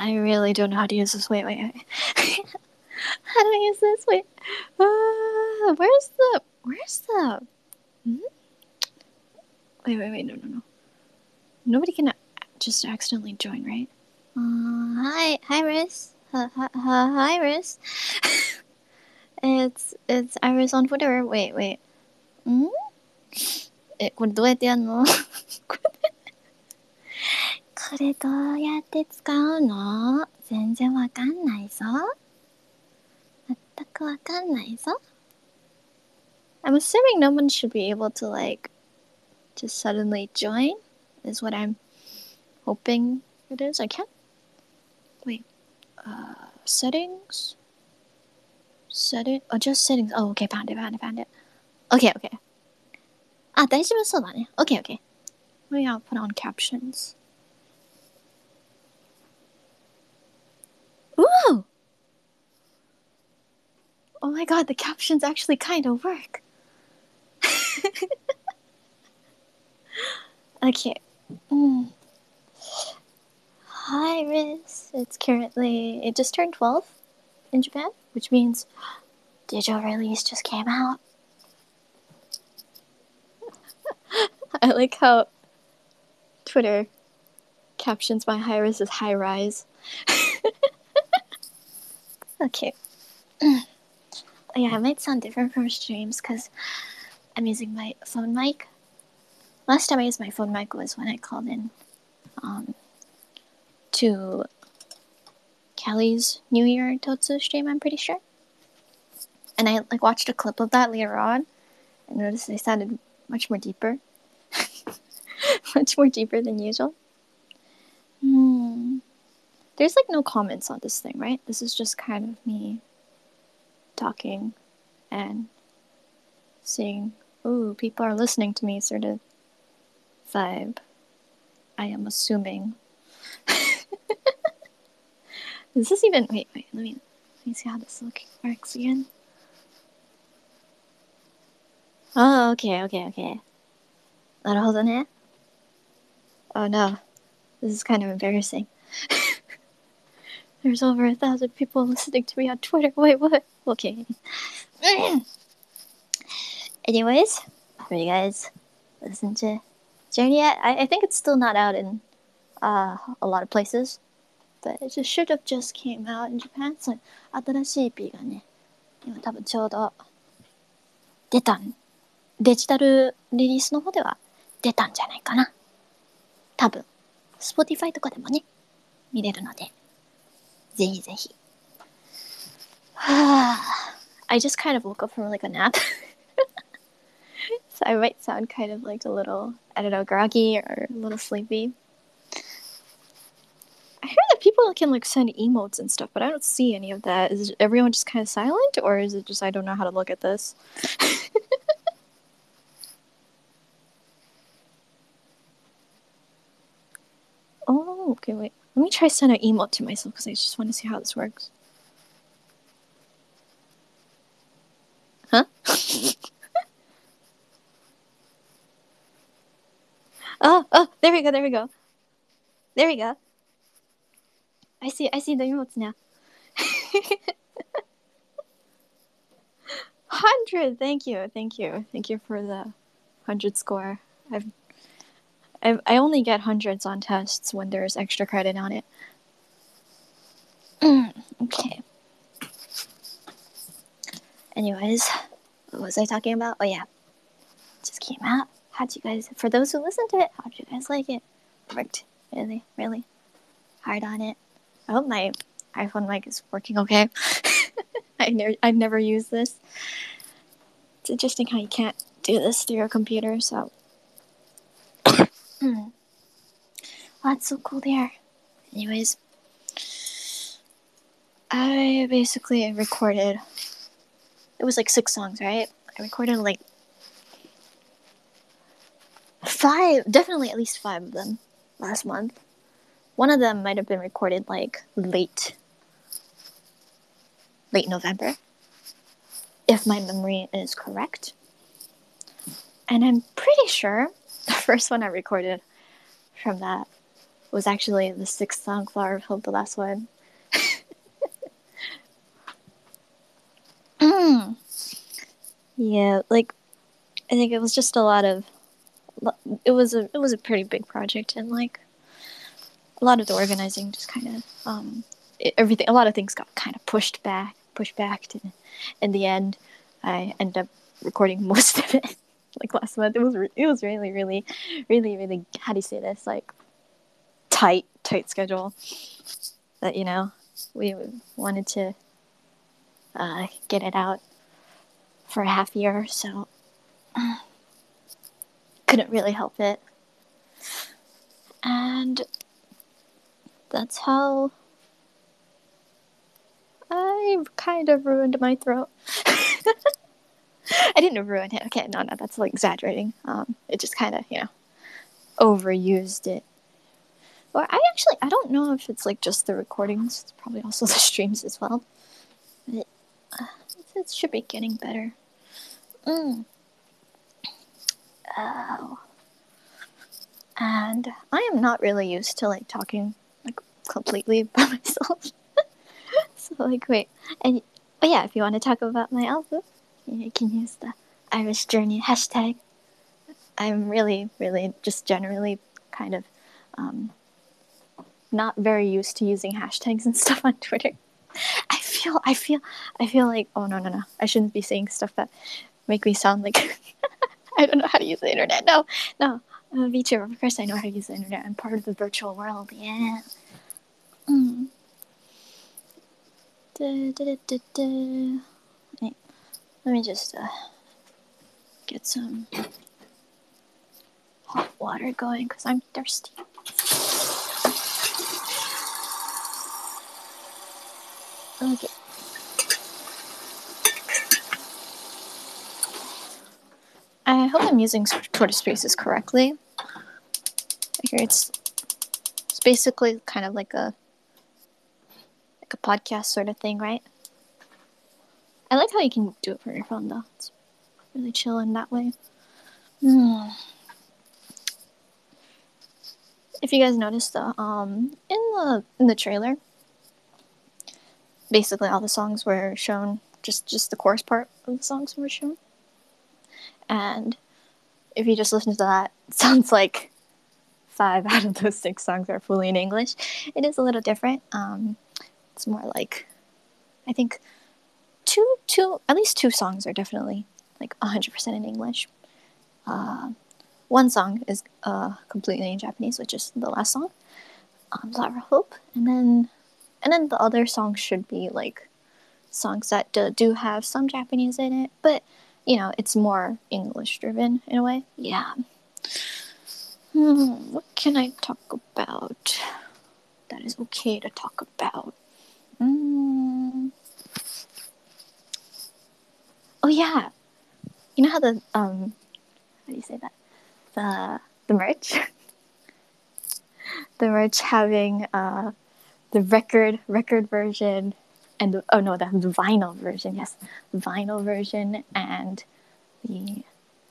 I really don't know how to use this. Wait. How do I use this? Wait. Where's the? Hmm? Wait. No. Nobody can just accidentally join, right? Hi, Iris. Hi, Iris. It's Iris on Twitter. Wait. これどうやってやんの？これどうやって使うの？全然わかんないぞ。全くわかんないぞ。I'm assuming no one should be able to just suddenly join is what I'm hoping it is. I can't. Wait. Settings? Oh, just settings. Oh, okay, found it. Okay. あ、大丈夫そうだね。Okay. Maybe I'll put on captions. Ooh! Oh my god, the captions actually kind of work. Okay. Hi, Riz. It just turned 12 in Japan, which means digital release just came out. I like how Twitter captions my Hi-Res as high rise. Okay. Yeah, it might sound different from streams because I'm using my phone mic. Last time I used my phone mic was when I called in to Kelly's New Year Totsu stream, I'm pretty sure. And I watched a clip of that later on and noticed they sounded much more deeper. Much more deeper than usual. There's no comments on this thing, right? This is just kind of me talking and seeing, ooh, people are listening to me sort of vibe. I am assuming. Is this even... Wait, let me see how this works again. Oh, okay. なるほどね. Oh no, this is kind of embarrassing. There's over 1,000 people listening to me on Twitter. Wait, what? Okay. Anyways, for you guys listen to Journey yet? I think it's still not out in a lot of places, but it should have just came out in Japan. So 新しい EP がね、今多分ちょうど出たん、デジタルリリースの方では出たんじゃないかな。多分 Spotify とかでもね見れるので、ぜひぜひ。I just kind of woke up from a nap. So I might sound kind of a little, I don't know, groggy or a little sleepy. I heard that people can send emotes and stuff, but I don't see any of that. Is everyone just kind of silent, or is it just I don't know how to look at this? Oh, okay, wait. Let me try send an emote to myself because I just want to see how this works. Huh? Oh, there we go. I see the emotes now. 100, thank you for the 100 score. I only get hundreds on tests when there's extra credit on it. Okay. Anyways, what was I talking about? Oh yeah, it just came out. How'd you guys? For those who listened to it, how'd you guys like it? Worked really hard on it. I hope my iPhone mic is working okay. I've never used this. It's interesting how you can't do this through your computer. So, that's so cool there. Anyways, I basically recorded. It was 6 songs, right? I recorded 5, definitely at least 5 of them last month. One of them might have been recorded late November, if my memory is correct. And I'm pretty sure the first one I recorded from that was actually the sixth song, Flower of Hope, the last one. Yeah, like I think it was just a lot of. It was a pretty big project, and like a lot of the organizing just kind of everything. A lot of things got kind of pushed back. To, in the end, I ended up recording most of it. Like last month, it was really how do you say this, like tight schedule that we wanted to get it out for a half year, so couldn't really help it, and that's how I kind of ruined my throat. I didn't ruin it. Okay, no, that's like exaggerating. It just kind of overused it. Or I don't know if it's like just the recordings. It's probably also the streams as well. But it should be getting better. Oh. And I am not really used to like talking like completely by myself. So like wait, and but yeah, if you want to talk about my album, you can use the Irish Journey hashtag. I'm really just generally kind of not very used to using hashtags and stuff on Twitter. I feel like, oh no, I shouldn't be saying stuff that make me sound like I don't know how to use the internet. No, I'm a VTuber. Of course I know how to use the internet. I'm part of the virtual world. Yeah. Wait, let me just get some hot water going because I'm thirsty. Okay. I hope I'm using Twitter Spaces correctly. I hear it's basically kind of like a podcast sort of thing, right? I like how you can do it from your phone though. It's really chill in that way. If you guys noticed though, in the trailer, basically all the songs were shown. Just the chorus part of the songs were shown. And if you just listen to that, it sounds like 5 out of those 6 songs are fully in English. It is a little different. It's more like, I think at least 2 songs are definitely like 100% in English. One song is completely in Japanese, which is the last song, Flower Hope, and then the other songs should be like songs that do have some Japanese in it, but it's more English driven in a way. Yeah. What can I talk about that is okay to talk about? Oh yeah, you know how the how do you say that, the merch the merch having the record version and the vinyl version. Yes, the vinyl version and the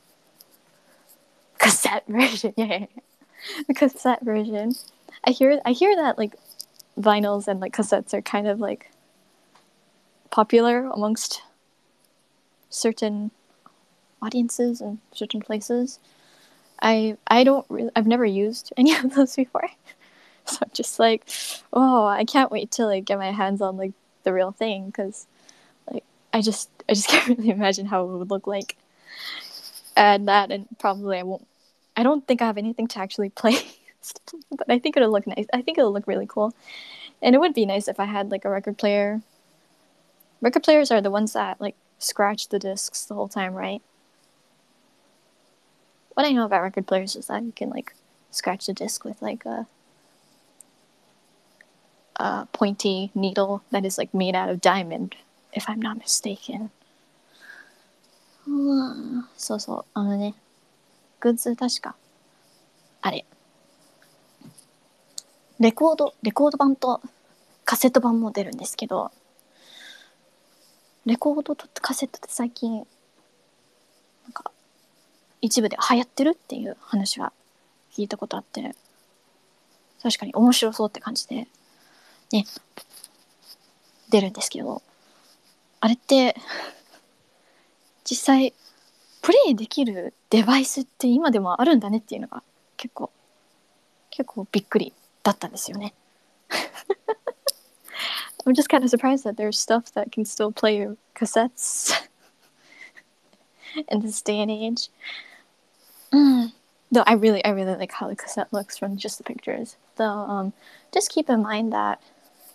cassette version. Yeah. The cassette version. I hear that like vinyls and like cassettes are kind of like popular amongst certain audiences and certain places. I've never used any of those before. So I'm just like, oh, I can't wait to like get my hands on like the real thing, because like I just can't really imagine how it would look like. And probably I don't think I have anything to actually play, but I think it'll look nice. I think it'll look really cool, and it would be nice if I had like a record player. Record players are the ones that like scratch the discs the whole time, right? What I know about record players is that you can like scratch the disc with like a pointy needle that is like made out of diamond, if I'm not mistaken. そうそう、グッズ確かあれレコード版とカセット版も出るんですけど、レコードとカセットって最近なんか一部で流行ってるっていう話は聞いたことあって、 確かに面白そうって感じでね出るんですけど、あれって実際プレイできるデバイスって今でもあるんだねっていうのが結構びっくりだったんですよね。I'm just kind of surprised that there's stuff that can still play your cassettes in this day and age. Though I really like how the cassette looks from just the pictures. Though just keep in mind that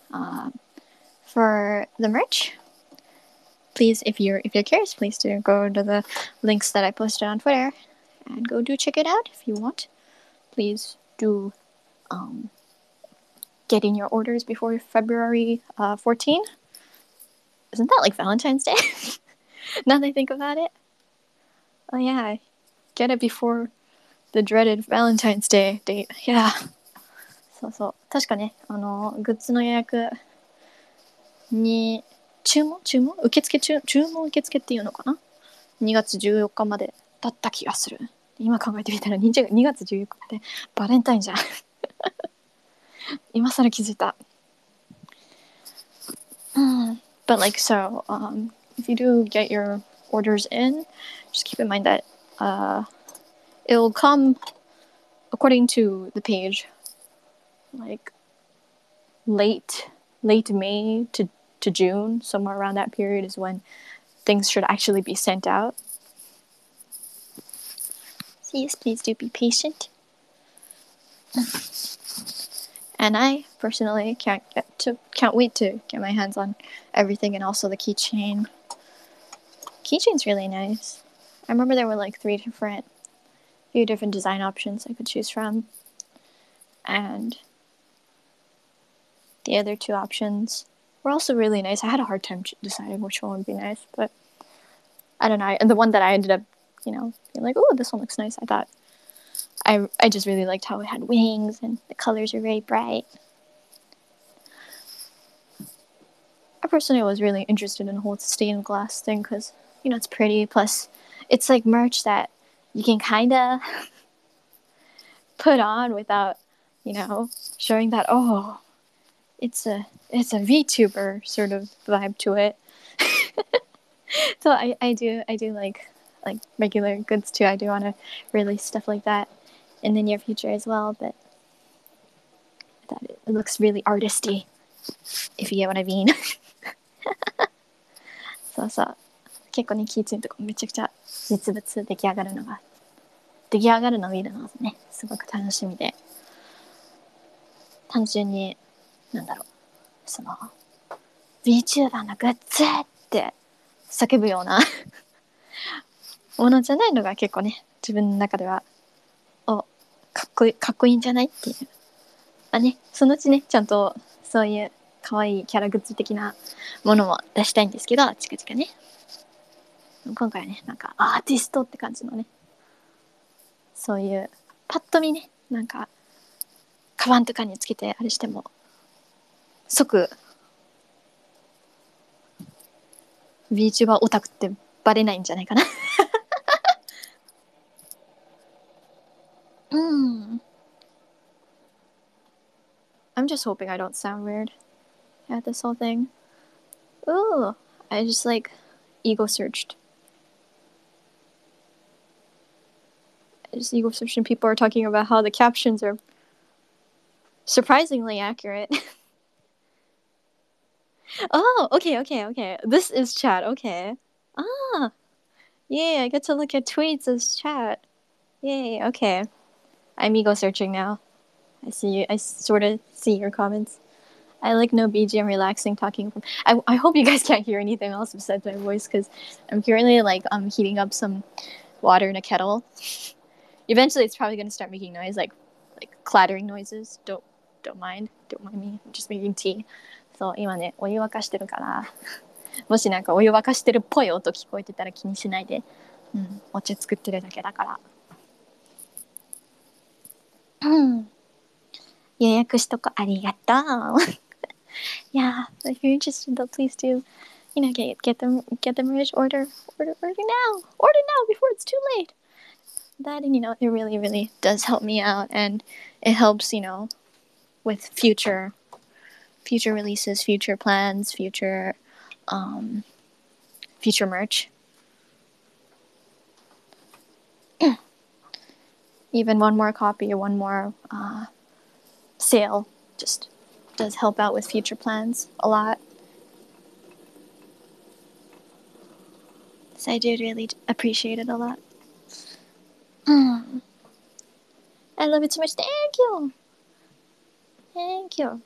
for the merch, please, if you're curious, please do go to the links that I posted on Twitter and go do check it out if you want. Please do get in your orders before February 14. Isn't that like Valentine's Day? Now that I think about it. Oh yeah, get it before the dreaded Valentine's Day date. Yeah. そうそう。確かね、グッズの予約に、注文受付っていうのかな ?2 月14日までだった気がする。今考えてみたら2月14日ってバレンタインじゃん。今更気づいた。But like so, if you do get your orders in, just keep in mind that it'll come according to the page, like late May to June, somewhere around that period is when things should actually be sent out. So yes, please do be patient. And I personally can't wait to get my hands on everything, and also the keychain. Keychain's really nice. I remember there were like few different design options I could choose from, and the other two options were also really nice. I had a hard time deciding which one would be nice, but I don't know. And the one that I ended up, being like, oh, this one looks nice. I thought I just really liked how it had wings and the colors are very bright. I personally was really interested in the whole stained glass thing because, it's pretty. Plus, it's like merch that you can kind of put on without, showing that, oh, it's a VTuber sort of vibe to it. So I do like regular goods too. I do want to release stuff like that in the near future as well, but I thought it looks really artisty, if you get what I mean. そうそう。結構ね、キーツインとかめちゃくちゃ実物出来上がるのを見るのがね、すごく楽しみで。単純に、VTuber のグッズって叫ぶようなものじゃないのが結構ね、自分の中では、かっこいいんじゃないっていう。ね、そのうちね、ちゃんとそういう可愛いキャラグッズ的なものも出したいんですけど、近々ね。今回はね、アーティストって感じのね、そういうパッと見ね、カバンとかにつけてあれしても即 VTuber オタクってバレないんじゃないかな。I'm just hoping I don't sound weird at this whole thing. Ooh, I just ego searched. And people are talking about how the captions are surprisingly accurate. Oh, okay. This is chat, okay. Ah, yay, I get to look at tweets as chat. Yay, okay. I'm ego searching now. I sort of see your comments. I no BGM relaxing talking. I hope you guys can't hear anything else besides my voice because I'm currently heating up some water in a kettle. Eventually it's probably going to start making noise, like clattering noises. Don't mind me. I'm just making tea. そう、今ね、お湯沸かしてるから、もしお湯沸かしてるっぽい音聞こえてたら気にしないで。お茶作ってるだけだから。予約しとこありがとう。Yeah, if you're interested, though, please do, get the merch, order now before it's too late. That, and it really does help me out, and it helps, with future releases, future plans, future merch. Even one more copy or one more sale just does help out with future plans a lot. So I do really appreciate it a lot. I love it so much. Thank you. Thank you.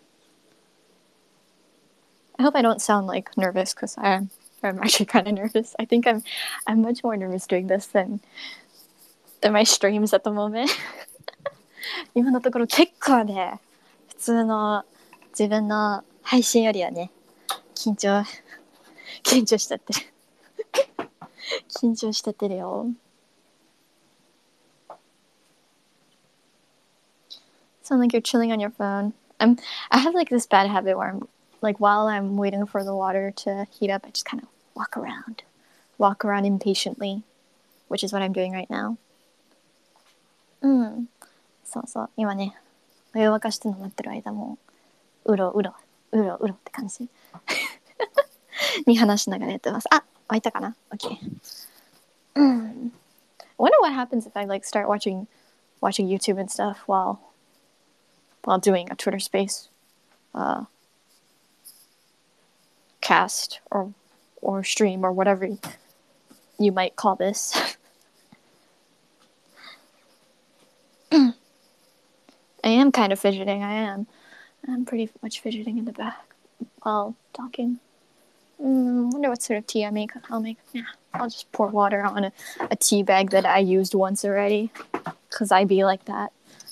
I hope I don't sound like nervous because I'm actually kind of nervous. I think I'm much more nervous doing this than my streams at the moment. 今のところ結構ね、普通の自分の配信よりはね、緊張しちゃってる。緊張しちゃってるよ。Sound like you're chilling on your phone. I have like this bad habit where I'm like while I'm waiting for the water to heat up, I just kind of walk around impatiently, which is what I'm doing right now. そうそう、今ね、お湯沸かしての待ってる間もうろって感じに話しながらやってます。あ、沸いたかな ?OK。I wonder what happens if I like start watching YouTube and stuff while doing a Twitter Space cast or stream or whatever you might call this. I am kind of fidgeting. I'm pretty much fidgeting in the back while talking. Wonder what sort of tea I'll make. Yeah, I'll just pour water on a tea bag that I used once already, cause I be like that.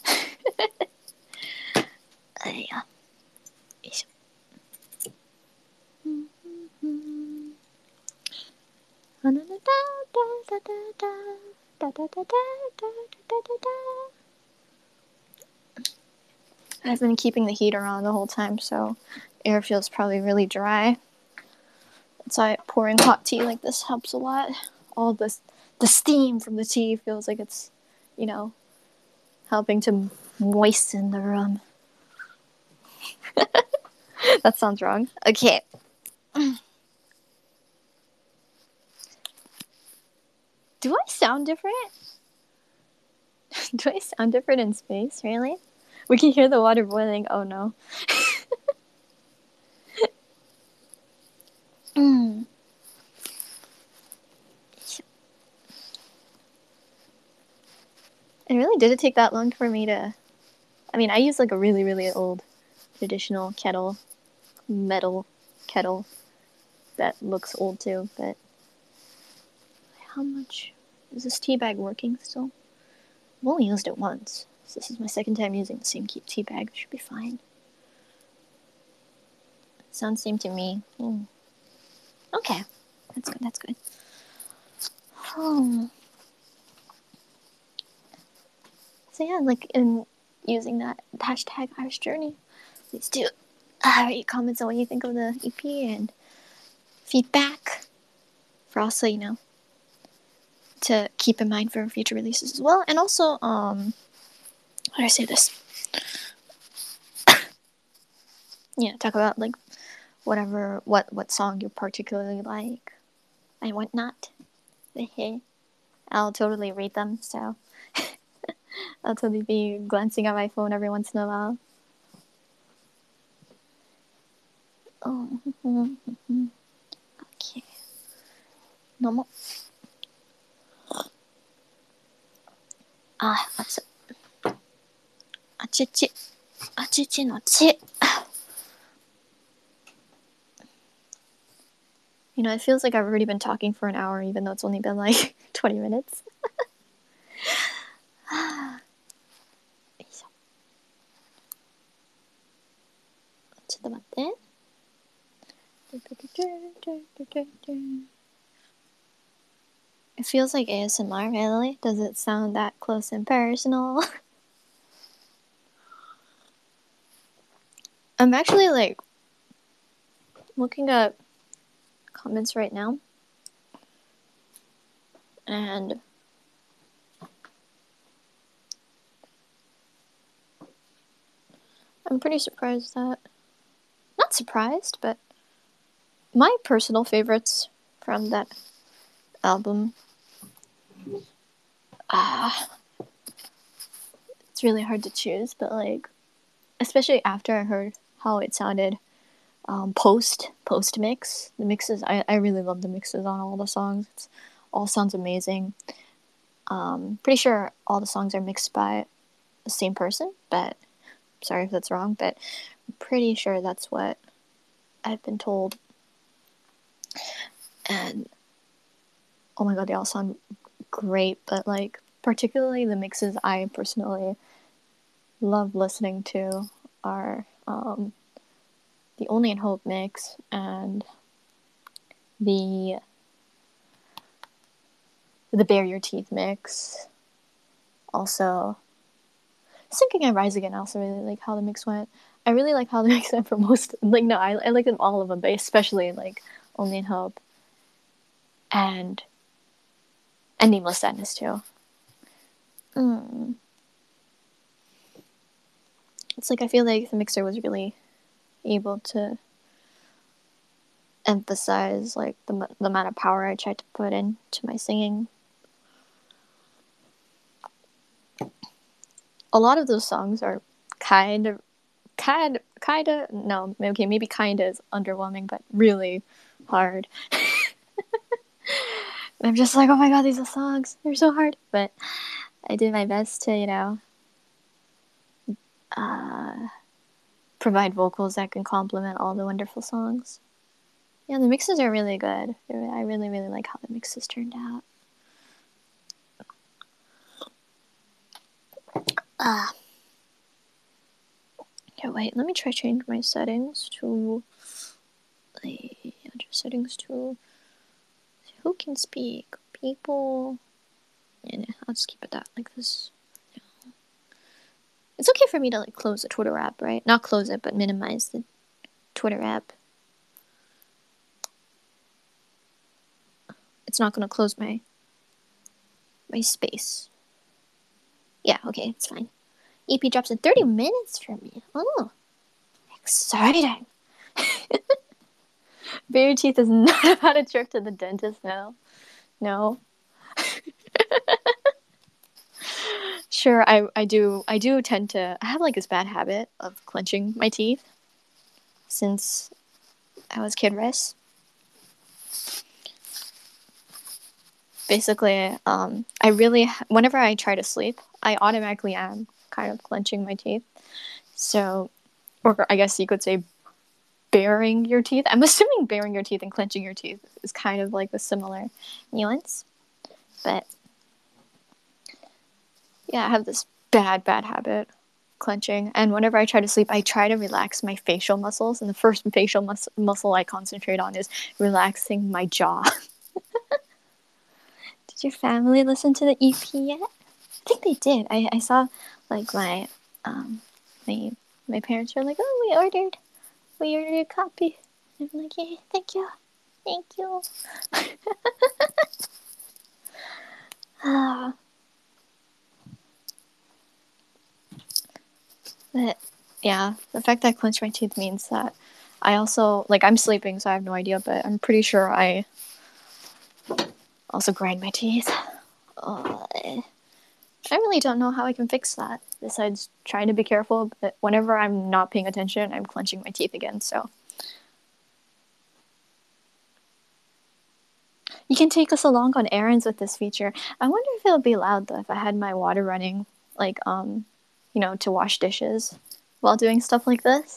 Yeah. I've been keeping the heater on the whole time, so air feels probably really dry. That's why pouring hot tea like this helps a lot. All the steam from the tea feels like it's, helping to moisten the room. That sounds wrong. Okay. Do I sound different? Do I sound different in space? Really? We can hear the water boiling. Oh no. And really, did it take that long for me to... I mean, I use like a really, really old traditional metal kettle that looks old too, but how much... Is this tea bag working still? I've only used it once, so this is my second time using the same tea bag. It should be fine. Sounds same to me. Okay, that's good. So yeah, like in using that hashtag Irish Journey, please do write comments on what you think of the EP and feedback for also, to keep in mind for future releases as well. And also, how do I say this? Talk about like what song you particularly like and whatnot. I'll totally read them, so I'll totally be glancing at my phone every once in a while. Okay. Normal. What's it? Achichi no chi. It feels like I've already been talking for an hour, even though it's only been like 20 minutes. ちょっと待って。It feels like ASMR, really? Does it sound that close and personal? I'm actually like looking at comments right now, and I'm pretty surprised that... Not surprised, but my personal favorites from that album... it's really hard to choose, but like... Especially after I heard how it sounded post mix. The mixes, I really love the mixes on all the songs. It all sounds amazing. Pretty sure all the songs are mixed by the same person, but sorry if that's wrong, but I'm pretty sure that's what I've been told. And oh my god, they all sound great, but like particularly the mixes I personally love listening to are the Only in Hope mix and the Bare Your Teeth mix. Also, Sinking and Rise Again, I also really like how the mix went. I really like how the mix went for most, like, no, I like them all of them, but especially, like, Only in Hope. And Nameless Sadness, too. It's like, I feel like the mixer was really able to emphasize, like, the amount of power I tried to put into my singing. A lot of those songs are kind of no, okay, maybe kind of is underwhelming, but really hard. I'm just like, oh my god, these are songs, they're so hard, but I did my best to, provide vocals that can complement all the wonderful songs. Yeah, the mixes are really good. I really, really like how the mixes turned out. Okay, wait, let me try change my settings to settings to who can speak? People. And I'll just keep it that like this. Yeah. It's okay for me to like close the Twitter app, right? Not close it, but minimize the Twitter app. It's not gonna close my space. Yeah, okay, it's fine. EP drops in 30 minutes for me. Oh, exciting. Bare Your Teeth is not about a trip to the dentist now. No. Sure, I do tend to... I have like this bad habit of clenching my teeth since I was Kid Riss. Basically, whenever I try to sleep, I automatically am kind of clenching my teeth. So, or I guess you could say baring your teeth. I'm assuming baring your teeth and clenching your teeth is kind of like a similar nuance. But yeah, I have this bad habit clenching, and whenever I try to sleep, I try to relax my facial muscles, and the first facial muscle I concentrate on is relaxing my jaw. Did your family listen to the EP yet? I think they did. I saw like my parents were like, oh, we ordered a copy. And I'm like, yeah, thank you. But yeah, the fact that I clench my teeth means that I also, like, I'm sleeping, so I have no idea, but I'm pretty sure I also grind my teeth. I really don't know how I can fix that, besides trying to be careful, but whenever I'm not paying attention, I'm clenching my teeth again, so. You can take us along on errands with this feature. I wonder if it would be loud, though, if I had my water running, like, to wash dishes while doing stuff like this.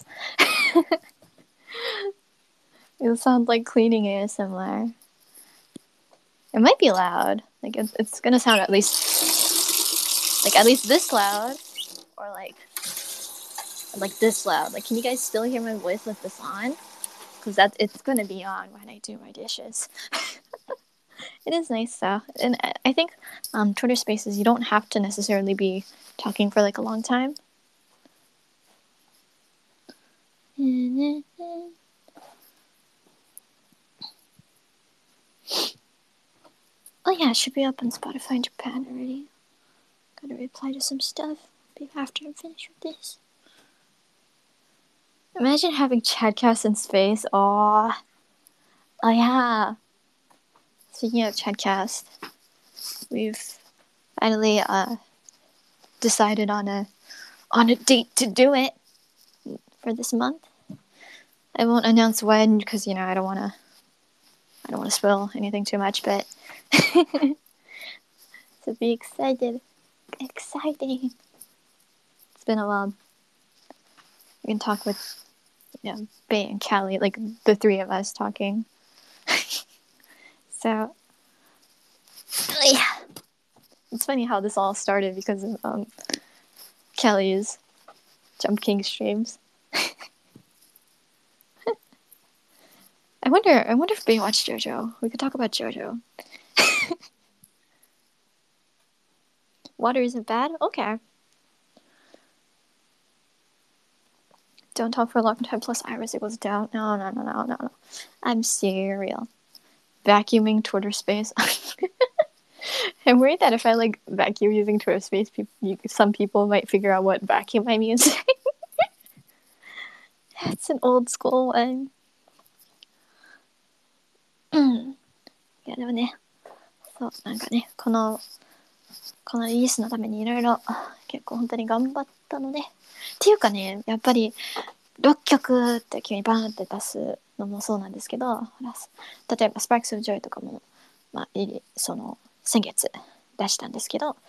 It'll sound like cleaning ASMR. It might be loud. Like, it's gonna sound at least this loud. Or like this loud. Like, can you guys still hear my voice with this on? Because it's gonna be on when I do my dishes. It is nice though. And I think Twitter Spaces, you don't have to necessarily be talking for like a long time. Oh yeah, it should be up on Spotify in Japan already. Gotta reply to some stuff after I'm finished with this. Imagine having Chadcast in space. Oh yeah. Speaking of Chadcast, we've finally decided on a date to do it for this month. I won't announce when because I don't want to spoil anything too much, but so be excited. Exciting. It's been a while. We can talk with Bay and Callie, like the three of us talking. So yeah, it's funny how this all started because of Callie's Jump King streams. I wonder if Bay watched JoJo. We could talk about JoJo. Water isn't bad? Okay. Don't talk for a long time plus iris equals down. No. I'm serial. Vacuuming Twitter space. I'm worried that if I vacuum using Twitter space, some people might figure out what vacuum I'm using. It's an old school one. いやでもね、そうなんかね、このリリースのためにいろいろ結構本当に頑張ったので、っていうかね、やっぱり6曲って急にバーンって出すのもそうなんですけど、例えば Sparks of Joy とかも、その先月出したんですけど、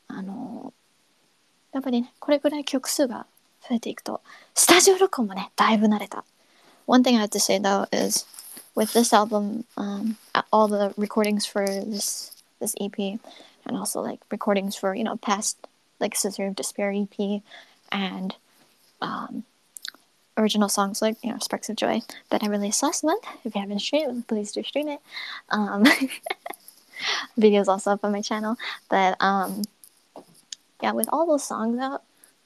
やっぱりね、これぐらい曲数が増えていくと、スタジオ録音もね、だいぶ慣れた。One thing I have to say though is with this album, all the recordings for this EP, and also recordings for past Scissor of Despair EP, and original songs like Sparks of Joy that I released last month. If you haven't streamed, please do stream it. Videos also up on my channel, but yeah, with all those songs out,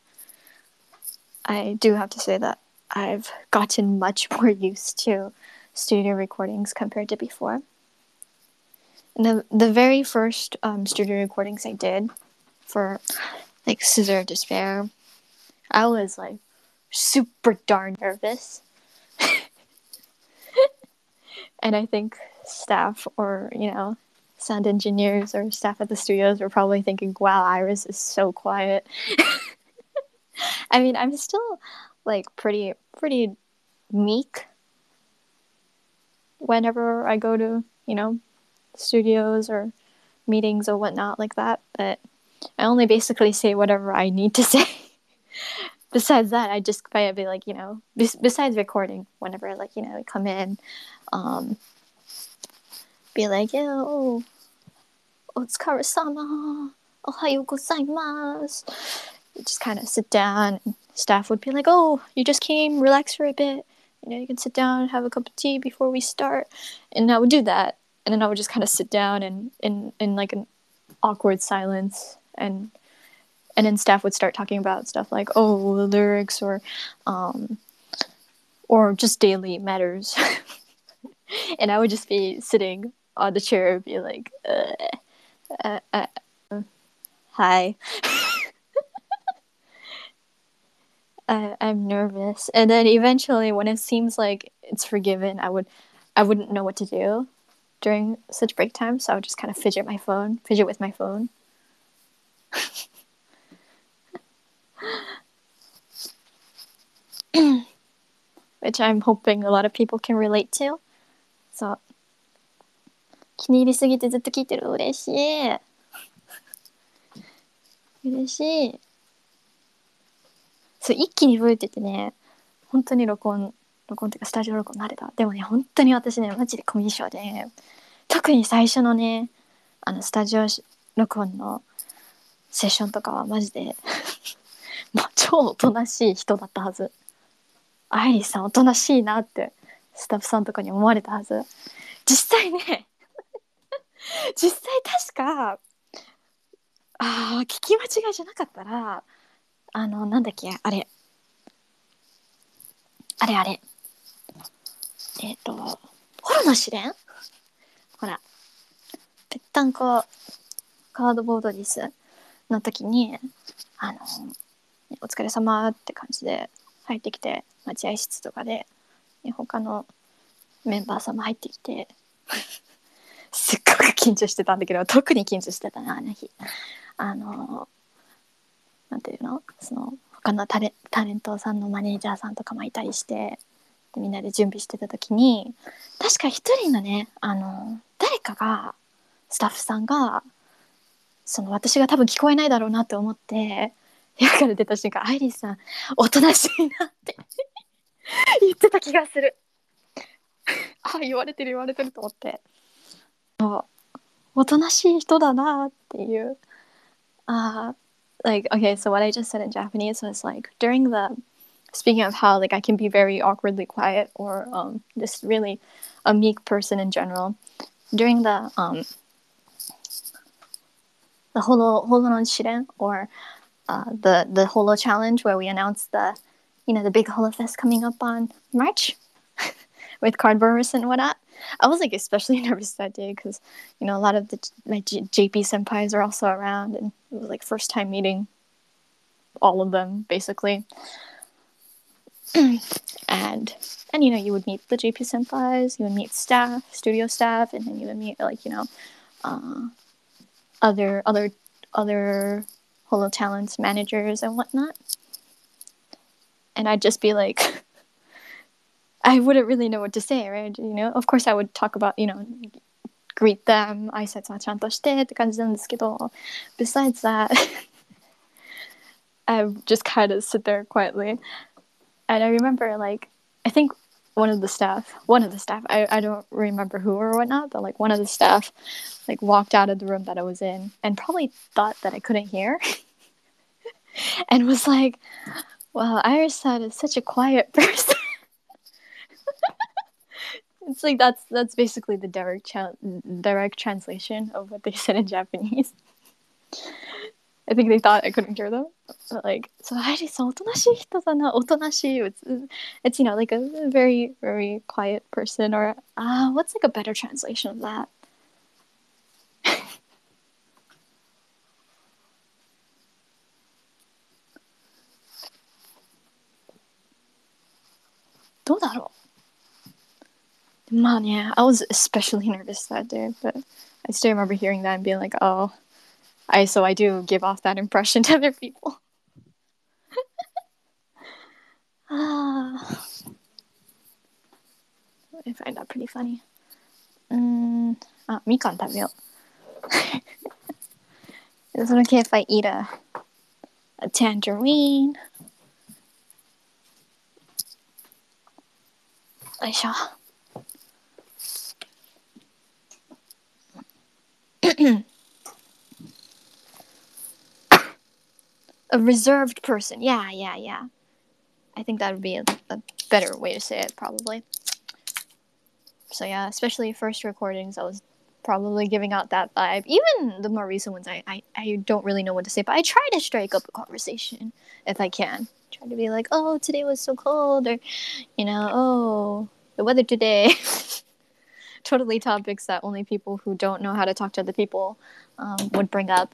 I do have to say that I've gotten much more used to studio recordings compared to before. And the very first studio recordings I did for Scissor of Despair, I was super darn nervous. And I think staff or sound engineers or staff at the studios were probably thinking, wow, Iris is so quiet. I mean, I'm still pretty meek whenever I go to studios or meetings or whatnot like that, but I only basically say whatever I need to say. Besides that, I just try to be besides recording, whenever we come in, be like, yo, otsukaresama, ohayo gozaimasu. Just kind of sit down, and staff would be like, oh, you just came, relax for a bit. You can sit down, have a cup of tea before we start. And I would do that. And then I would just kind of sit down and in an awkward silence. And then staff would start talking about stuff like, oh, the lyrics or just daily matters. And I would just be sitting on the chair and be like, hi. I'm nervous. And then eventually when it seems like it's forgiven, I wouldn't know what to do during such break time, so I would just kind of fidget with my phone. Which I'm hoping a lot of people can relate to. そう。気に入りすぎてずっと聞いてる。嬉しい。嬉しい。そう、一気に増えててね、本当に録音っていうかスタジオ録音慣れた。でもね、本当に私ね、マジでコミュ障で、特に最初のね、スタジオ録音のセッションとかはマジでもう超おとなしい人だったはず。アイリスさんおとなしいなってスタッフさんとかに思われたはず。実際ね確か聞き間違いじゃなかったらなんだっけあれホロの試練、ほらぺったんこカードボードリスの時にお疲れ様って感じで入ってきて、待合室とかで他のメンバーさんも入ってきてすっごく緊張してたんだけど、特に緊張してたな、あの日。なんていうの、その他のタレントさんのマネージャーさんとかもいたりして、でみんなで準備してた時に、確か一人のね、誰かが、スタッフさんが、その私が多分聞こえないだろうなって思って、部屋から出た瞬間、アイリスさんおとなしいなって言ってた気がする。あ、言われてると思って、おとなしい人だなっていう。Like, okay, so what I just said in Japanese was like, during the, speaking of how like I can be very awkwardly quiet, or just really a meek person in general, during the holo no shiren, or the holo challenge, where we announced the big holo fest coming up on March with cardboards and whatnot. I was like especially nervous that day because a lot of my JP senpais are also around, and it was like first time meeting all of them basically. and you would meet the JP senpais, you would meet studio staff, and then you would meet like other holo talents managers and whatnot. And I'd just be like, I wouldn't really know what to say, right? Of course I would talk about, greet them, 挨拶はちゃんとしてって感じなんですけど、besides that, I would just kind of sit there quietly. And I remember, like, I think one of the staff, I don't remember who or whatnot, but like one of the staff, like, walked out of the room that I was in and probably thought that I couldn't hear and was like, wow, Iris-san is such a quiet person. It's like that's basically the direct translation of what they said in Japanese. I think they thought I couldn't hear them. But like, so Iris-san, おとなしい人だな、おとなしい. It's like a very, very quiet person, or what's like a better translation of that? どうだろう。まあね, I was especially nervous that day, but I still remember hearing that and being like, oh, I do give off that impression to other people. I find that pretty funny. みかん食べよう。Is it okay if I eat a tangerine? よいしょ。A reserved person. Yeah. I think that would be a better way to say it, probably. So yeah, especially first recordings, I was probably giving out that vibe. Even the more recent ones, I don't really know what to say, but I try to strike up a conversation if I can. Try to be like, oh, today was so cold, or, oh, the weather today. Totally topics that only people who don't know how to talk to other people would bring up.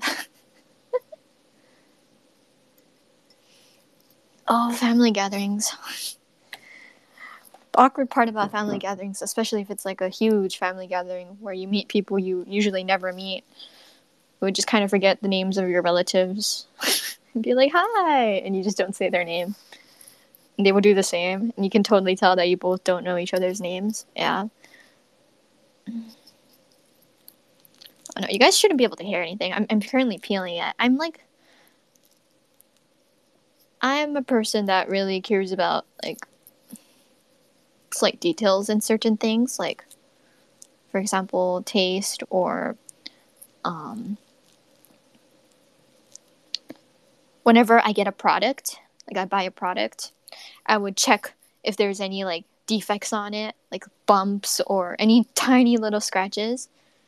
Oh, family gatherings. The awkward part about family gatherings, especially if it's like a huge family gathering where you meet people you usually never meet, you would just kind of forget the names of your relatives and be like, hi, and you just don't say their name. And they will do the same, and you can totally tell that you both don't know each other's names. Yeah. Oh no, you guys shouldn't be able to hear anything. I'm currently peeling it. I'm a person that really cares about like slight details in certain things, like, for example, taste, or whenever I get a product, like I buy a product, I would check if there's any like defects on it, like bumps or any tiny little scratches.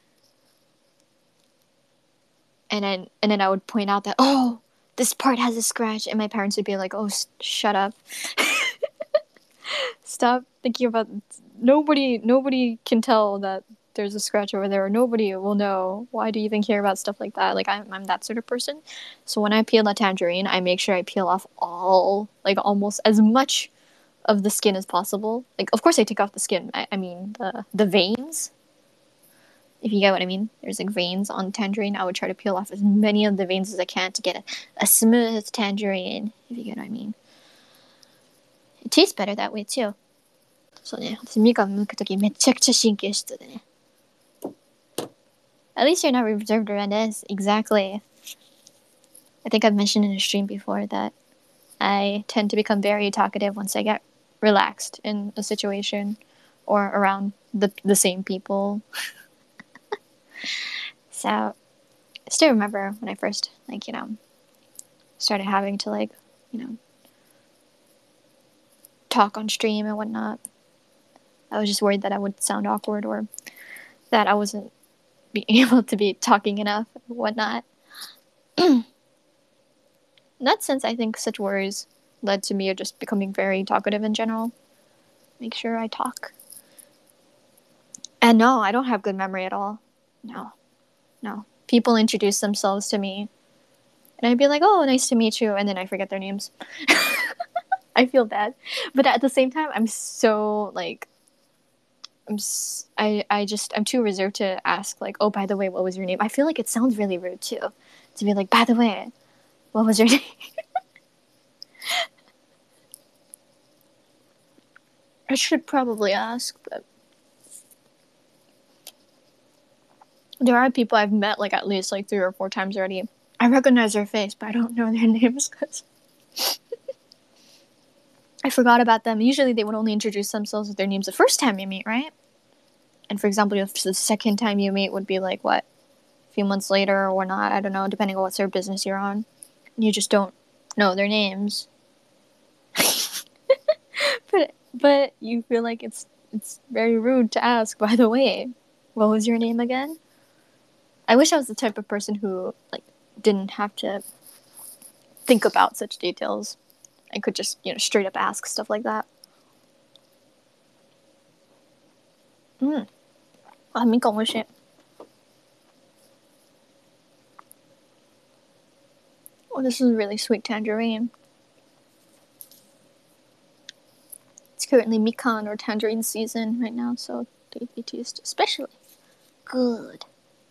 And then I would point out that, oh, this part has a scratch, and my parents would be like, oh, shut up. Stop thinking about nobody can tell that there's a scratch over there, or nobody will know. Why do you even care about stuff like that? Like, I'm that sort of person. So when I peel a tangerine, I make sure I peel off all, like, almost as much of the skin as possible. Like, of course I take off the skin. I mean, the veins. If you get what I mean. There's, like, veins on tangerine. I would try to peel off as many of the veins as I can to get a smooth tangerine, if you get what I mean. It tastes better that way, too. そうね。私、みかん剥くときめちゃくちゃ神経質でね。At least you're not reserved around us. Exactly. I think I've mentioned in a stream before that I tend to become very talkative once I get relaxed in a situation or around the same people. So, I still remember when I first, like, started having to, like, talk on stream and whatnot. I was just worried that I would sound awkward or that I wasn't being able to be talking enough and whatnot. In that sense, I think such worries led to me just becoming very talkative in general. Make sure I talk. And no, I don't have good memory at all. No. People introduce themselves to me, and I'd be like, "Oh, nice to meet you," and then I forget their names. I feel bad, but at the same time, I'm so like, I'm too reserved to ask, like, "Oh, by the way, what was your name?" I feel like it sounds really rude too, to be like, "By the way, what was your name?" I should probably ask, but there are people I've met, like, at least like 3 or 4 times already. I recognize their face, but I don't know their names because I forgot about them. Usually they would only introduce themselves with their names the first time you meet, right? And for example, if the second time you meet would be like, what, a few months later or not, I don't know, depending on what sort of business you're on. You just don't know their names. but you feel like it's very rude to ask, by the way, what was your name again? I wish I was the type of person who, like, didn't have to think about such details and could just, straight up ask stuff like that. Ah, mi oishi. Oh, this is a really sweet tangerine. It's currently mikan or tangerine season right now, so they taste especially good.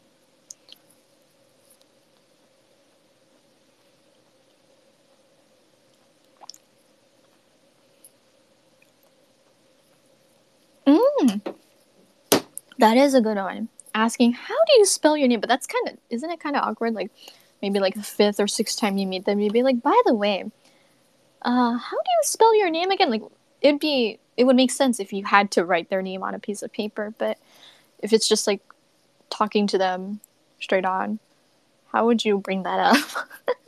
That is a good one. Asking, how do you spell your name? But that's isn't it kind of awkward? Like, maybe like the 5th or 6th time you meet them, you'd be like, by the way, how do you spell your name again? Like, it would make sense if you had to write their name on a piece of paper, but if it's just like talking to them straight on, how would you bring that up?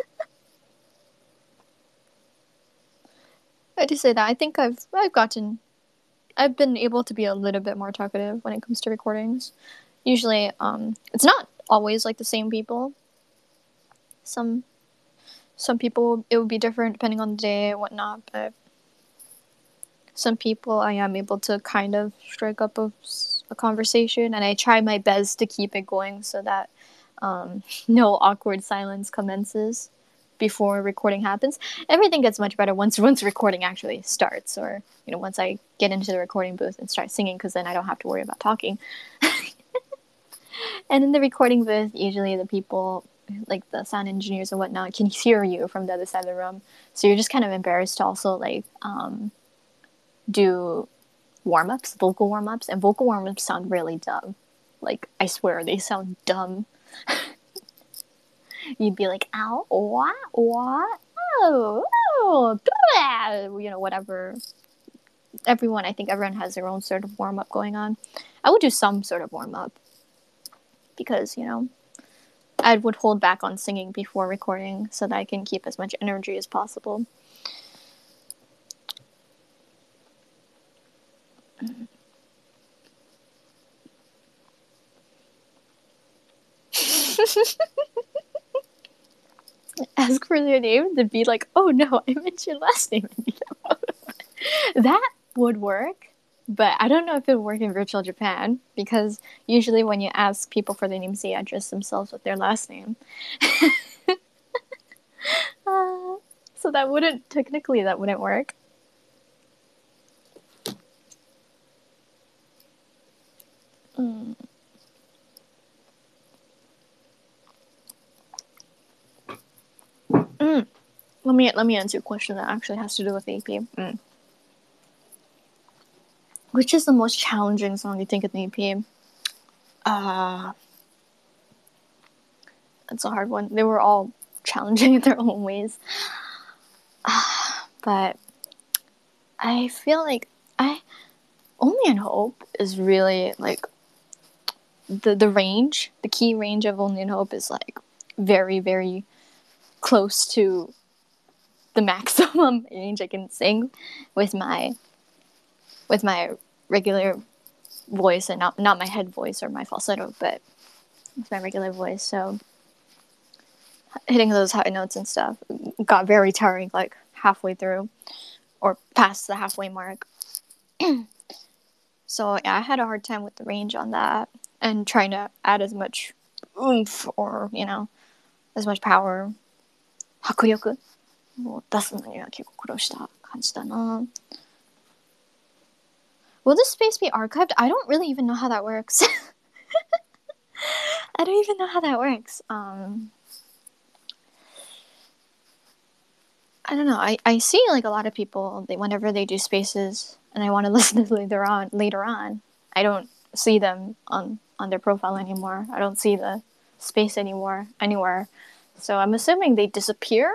I do say that. I think I've been able to be a little bit more talkative when it comes to recordings. Usually, it's not always like the same people. Some people it would be different depending on the day and whatnot, but some people I am able to kind of strike up a conversation, and I try my best to keep it going so that no awkward silence commences before recording happens. Everything gets much better once recording actually starts, or once I get into the recording booth and start singing, because then I don't have to worry about talking. And in the recording booth, usually the people, like the sound engineers and whatnot, can hear you from the other side of the room, so you're just kind of embarrassed to also like do warm-ups, vocal warm-ups, and vocal warm-ups sound really dumb. Like, I swear they sound dumb. You'd be like, ow, what, oh, whatever. I think everyone has their own sort of warm-up going on. I would do some sort of warm-up because, I would hold back on singing before recording so that I can keep as much energy as possible. Ask for their name, to be like, oh no, I meant your last name. That would work. But I don't know if it would work in virtual Japan, because usually when you ask people for their names, they address themselves with their last name. So that wouldn't work. Mm. Mm. Let me answer a question that actually has to do with AP. Which is the most challenging song you think in the EP? That's a hard one. They were all challenging in their own ways. But I feel like Only in Hope is really like the key range of Only in Hope is like very, very close to the maximum range I can sing with my regular voice, and not my head voice or my falsetto, but with my regular voice. So hitting those high notes and stuff got very tiring, like halfway through or past the halfway mark. So yeah, I had a hard time with the range on that, and trying to add as much oomph, or as much power, 迫力を出すのには結構苦労した感じだな。Will this space be archived? I don't really even know how that works. I don't even know how that works. I don't know. I see like a lot of people, whenever they do spaces and I want to listen to later on, I don't see them on their profile anymore. I don't see the space anymore anywhere. So I'm assuming they disappear?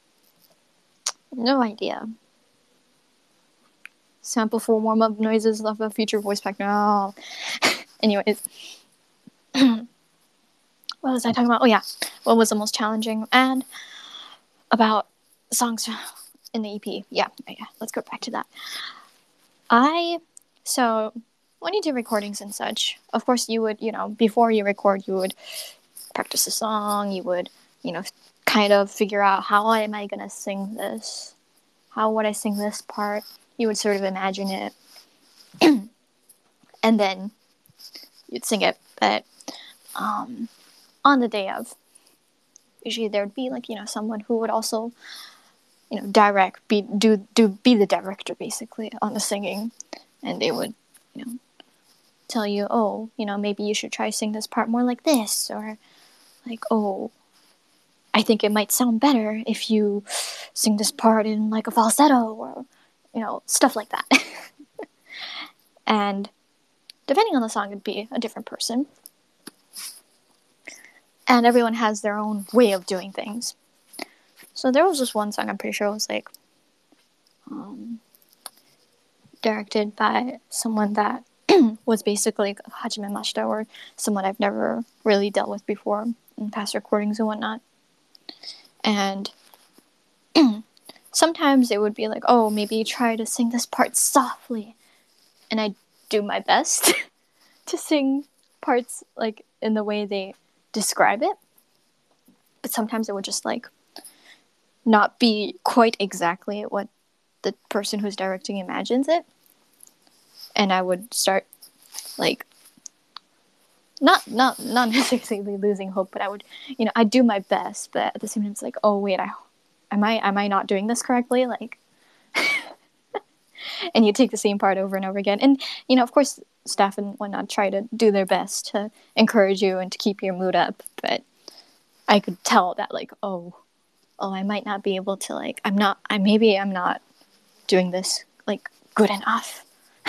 No idea. Sample for warm-up noises of a future voice pack. No. Anyways. What was I talking about? Oh yeah. What was the most challenging? And about songs in the EP. Yeah. Let's go back to that. So when you do recordings and such, of course you would, before you record, you would practice the song. You would, kind of figure out, how am I going to sing this? How would I sing this part? You would sort of imagine it. And then you'd sing it. But on the day of, usually there would be like, someone who would also, direct, be the director basically on the singing. And they would, tell you, oh, maybe you should try sing this part more like this, or like, oh, I think it might sound better if you sing this part in like a falsetto, or stuff like that. And depending on the song, it'd be a different person, and everyone has their own way of doing things. So there was this one song, I'm pretty sure it was like directed by someone that was basically Hajime Mashita, or someone I've never really dealt with before in past recordings and whatnot. And sometimes it would be like, oh, maybe try to sing this part softly. And I do my best to sing parts like in the way they describe it. But sometimes it would just like not be quite exactly what the person who's directing imagines it. And I would start like not necessarily losing hope, but I would, I'd do my best, but at the same time it's like, oh wait, am I not doing this correctly? Like and you take the same part over and over again. And, of course, staff and whatnot try to do their best to encourage you and to keep your mood up. But I could tell that, like, oh, I might not be able to, like, maybe I'm not doing this, like, good enough.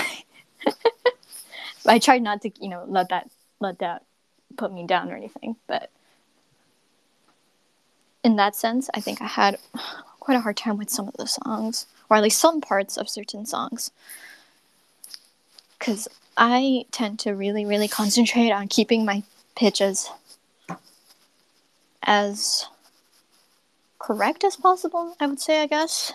I tried not to, let that put me down or anything. But in that sense, I think I had quite a hard time with some of the songs, or at least some parts of certain songs. Because I tend to really, really concentrate on keeping my pitches as correct as possible, I would say, I guess.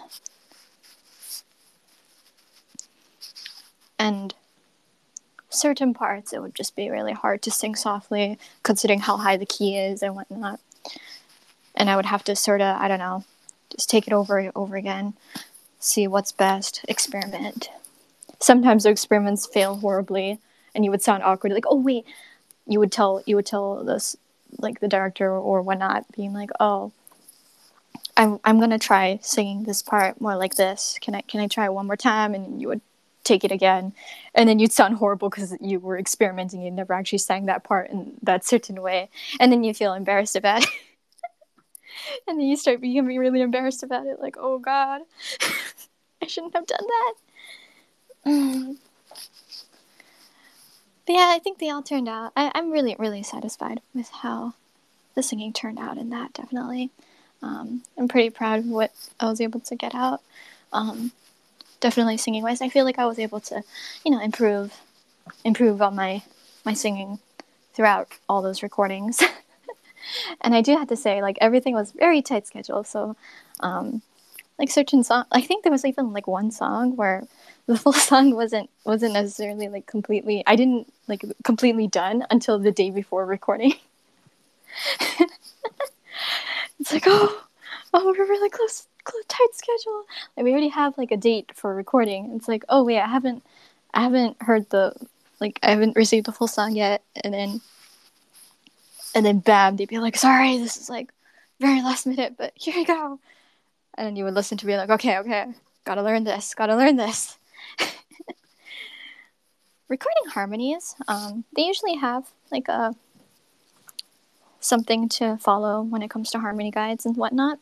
And certain parts, it would just be really hard to sing softly, considering how high the key is and whatnot. And I would have to sort of, I don't know, just take it over and over again, see what's best, experiment, sometimes the experiments fail horribly, and you would sound awkward, like, oh wait, you would tell this, like, the director or whatnot, being like, oh, I'm gonna try singing this part more like this. Can I try it one more time? And you would take it again, and then you'd sound horrible because you were experimenting. You never actually sang that part in that certain way, and then you feel embarrassed about it. And then you start becoming really embarrassed about it, like, oh god, I shouldn't have done that. But yeah, I think they all turned out. I'm really, really satisfied with how the singing turned out in that, definitely. I'm pretty proud of what I was able to get out. Definitely singing wise, I feel like I was able to, improve on my singing throughout all those recordings. And I do have to say, like, everything was very tight schedule. So, like, certain song, I think there was even like one song where the full song wasn't necessarily like completely. I didn't like completely done until the day before recording. It's like, oh, we're really close, tight schedule. Like, we already have like a date for recording. It's like, oh wait, I haven't heard I haven't received the full song yet, and then bam, they'd be like, sorry, this is like very last minute, but here you go. And then you would listen to me like, okay, gotta learn this. Recording harmonies, they usually have like something to follow when it comes to harmony guides and whatnot.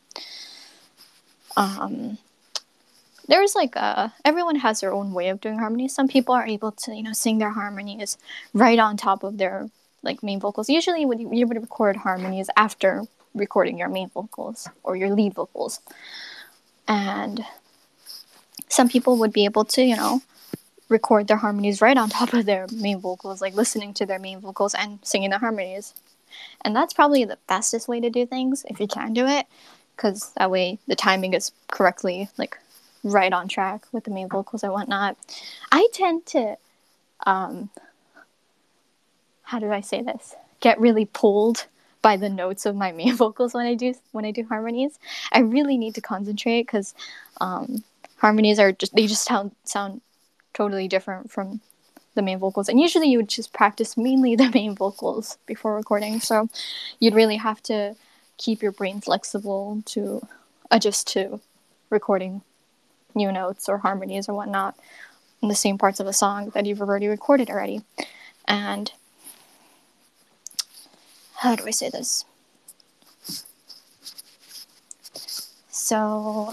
There's like everyone has their own way of doing harmonies. Some people are able to sing their harmonies right on top of their like main vocals. Usually you would record harmonies after recording your main vocals or your lead vocals, and some people would be able to record their harmonies right on top of their main vocals, like listening to their main vocals and singing the harmonies. And that's probably the fastest way to do things if you can do it, because that way the timing is correctly like right on track with the main vocals and whatnot. I tend to how do I say this? Get really pulled by the notes of my main vocals when I do harmonies. I really need to concentrate because harmonies are just sound totally different from the main vocals, and usually you would just practice mainly the main vocals before recording, so you'd really have to keep your brain flexible to adjust to recording new notes or harmonies or whatnot in the same parts of a song that you've already recorded already. And how do I say this? So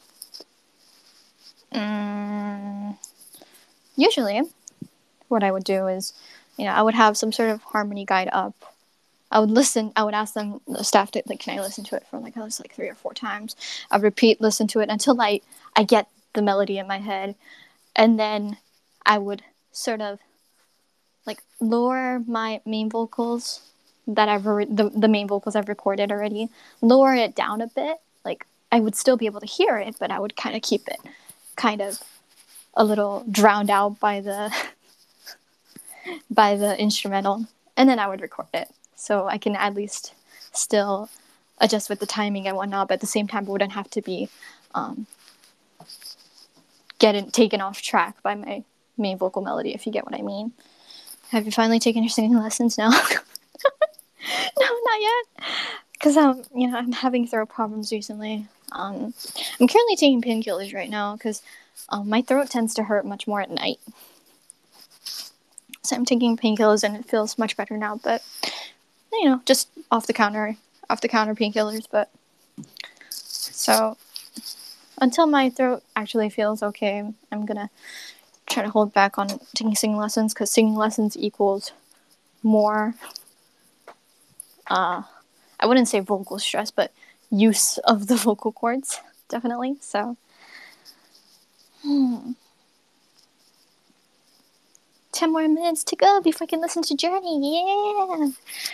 usually what I would do is, I would have some sort of harmony guide up. I would ask them, the staff, to, like, can I listen to it for like 3 or 4 times? I'd listen to it until I get the melody in my head. And then I would sort of like lower my main vocals that the main vocals I've recorded already, lower it down a bit. Like, I would still be able to hear it, but I would kind of keep it kind of a little drowned out by the instrumental, and then I would record it so I can at least still adjust with the timing and whatnot, but at the same time it wouldn't have to be taken off track by my main vocal melody, if you get what I mean. Have you finally taken your singing lessons? No. No, not yet, because I'm having throat problems recently. I'm currently taking painkillers right now because my throat tends to hurt much more at night. So I'm taking painkillers and it feels much better now, but just off the counter painkillers. But so until my throat actually feels okay, I'm gonna try to hold back on taking singing lessons, because singing lessons equals more I wouldn't say vocal stress, but use of the vocal cords, definitely. So 10 more minutes to go before I can listen to Journey. Yeah.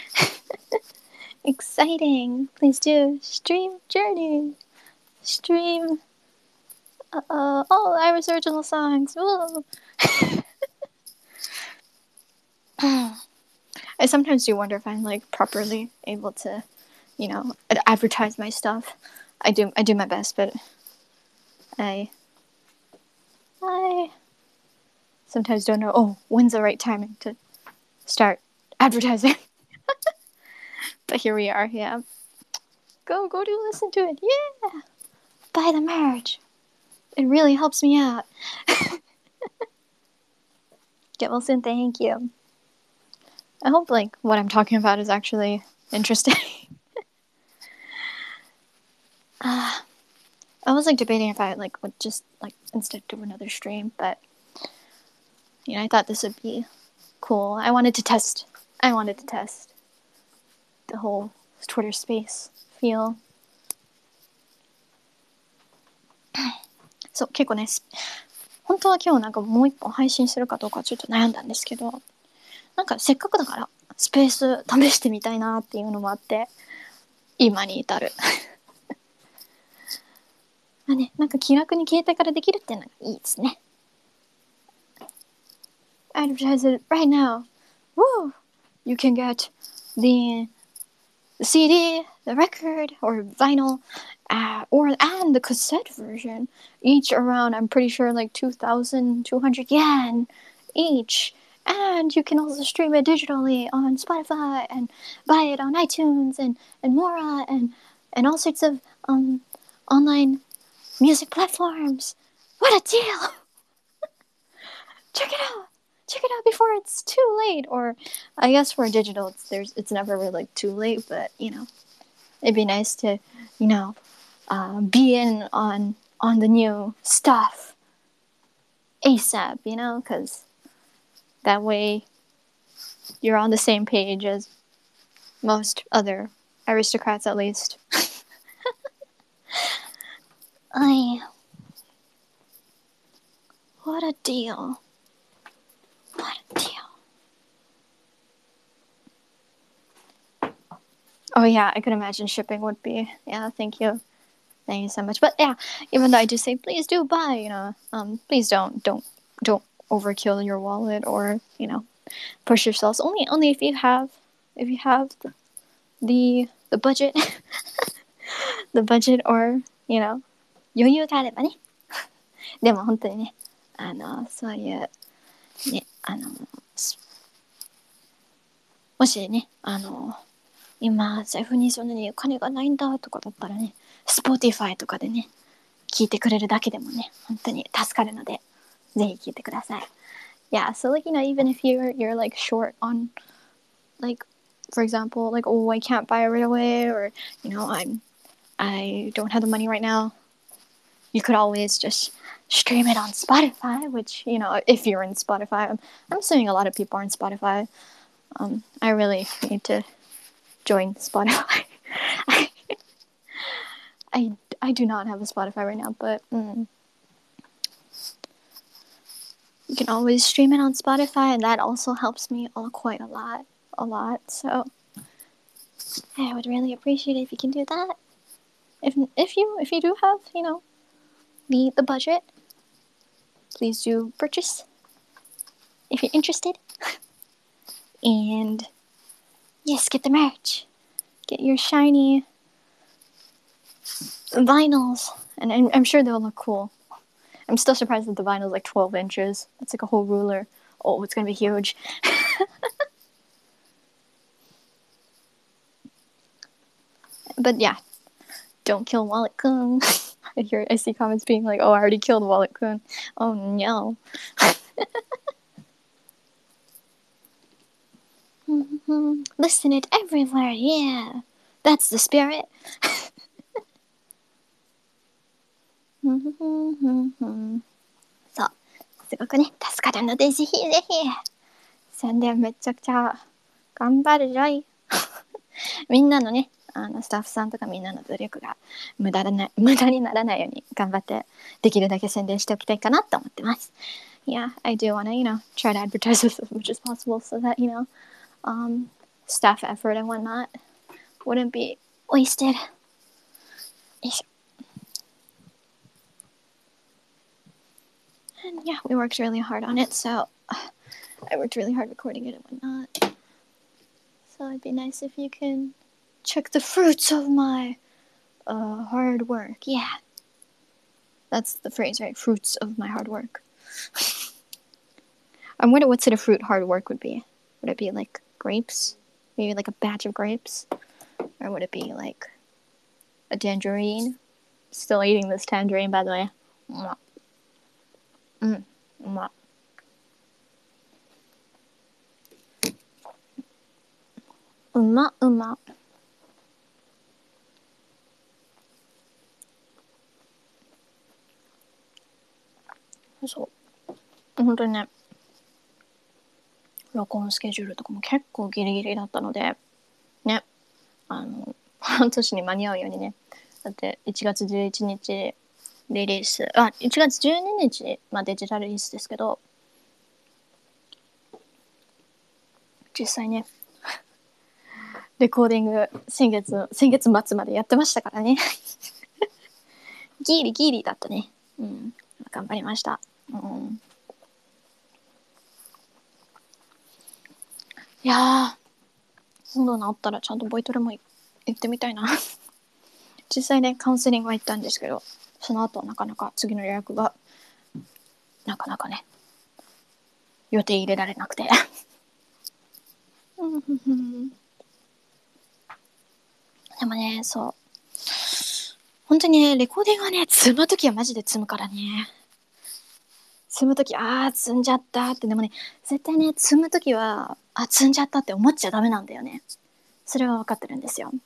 Exciting. Please do stream Journey. Stream all Iris original songs. Whoa. I sometimes do wonder if I'm like properly able to, advertise my stuff. I do my best, but I sometimes don't know, oh, when's the right timing to start advertising. But here we are, yeah. Go do listen to it, yeah. Buy the merch. It really helps me out. Get well soon, thank you. I hope like what I'm talking about is actually interesting. I was like debating if I like would just like instead do another stream, but you know, I thought this would be cool. I wanted to test the whole Twitter space feel. そう、結構ね、本当は今日なんかもう一本配信するかどうかちょっと悩んだんですけど、なんかせっかくだからスペース試してみたいなっていうのもあって、今に至る。まあね、なんか気楽に携帯からできるっていうのがいいですね。Advertise it right now. Woo! You can get the CD, the record, or vinyl, and the cassette version, each around, I'm pretty sure, like 2,200 yen each. And you can also stream it digitally on Spotify and buy it on iTunes and Mora and all sorts of online music platforms. What a deal! Check it out! Check it out before it's too late. Or I guess for digital, it's never really like too late, but you know, it'd be nice to, you know, be in on the new stuff ASAP, you know, because that way you're on the same page as most other aristocrats, at least. What a deal. What a deal. Oh yeah, I could imagine shipping would be. Yeah, thank you. Thank you so much. But yeah, even though I just say please do buy, you know, please don't overkill your wallet or, you know, push yourselves. Only if you have the budget, the budget, or you know, 余裕があればね。でも本当にね、そういうね、もしね、今財布にそんなにお金がないんだとかだったらね、Spotify とかでね、聞いてくれるだけでもね、本当に助かるので、ぜひ聞いてください。Yeah, so like, you know, even if you're like short on, like, for example, like, oh, I can't buy it right away, or you know, I don't have the money right now, you could always just stream it on Spotify, which, you know, if you're in Spotify, I'm assuming a lot of people are in Spotify. I really need to join Spotify. I do not have a Spotify right now, but you can always stream it on Spotify, and that also helps me quite a lot. So I would really appreciate it if you can do that. If you do have, you know, the budget, please do purchase if you're interested. And yes, get the merch. Get your shiny vinyls, and I'm sure they'll look cool. I'm still surprised that the vinyl is like 12 inches. That's like a whole ruler. Oh, it's gonna be huge. But yeah, don't kill Wallet-kun. I see comments being like, oh, I already killed Wallet-kun. Oh no. Listen it everywhere, yeah. That's the spirit. そう。すごくね、助かるので、ぜひぜひ。宣伝めちゃくちゃ頑張るよい。みんなのね、スタッフさんとかみんなの努力が無駄にならないように頑張ってできるだけ宣伝しておきたいかなと思ってます。Yeah, I do want to, you know, try to advertise this as much as possible so that, you know, staff effort and whatnot wouldn't be wasted. And yeah, we worked really hard on it, so I worked really hard recording it and whatnot. So it'd be nice if you can check the fruits of my hard work. Yeah. That's the phrase, right? Fruits of my hard work. I wonder what sort of fruit hard work would be. Would it be like grapes? Maybe like a batch of grapes? Or would it be like a tangerine? Still eating this tangerine, by the way. Mm. Mm. うまうま。そう。本当にね、録音スケジュールとかも結構ギリギリだったので、ね、半年に間に合うようにね。だって1月11日リリース、1月12日、デジタルリリースですけど、実際ね、レコーディング先月末までやってましたからね。ギリギリだったね。うん。頑張りました。うん。いやー、喉治ったらちゃんとボイトレも行ってみたいな。実際ね、カウンセリングは行ったんですけど、その後なかなか次の予約が、なかなかね、予定入れられなくて。でもね、そう。本当にね、レコーディングはね、積むときはマジで積むからね。積むとき、積んじゃったって。でもね、絶対ね、積むときは、積んじゃったって思っちゃダメなんだよね。それは分かってるんですよ。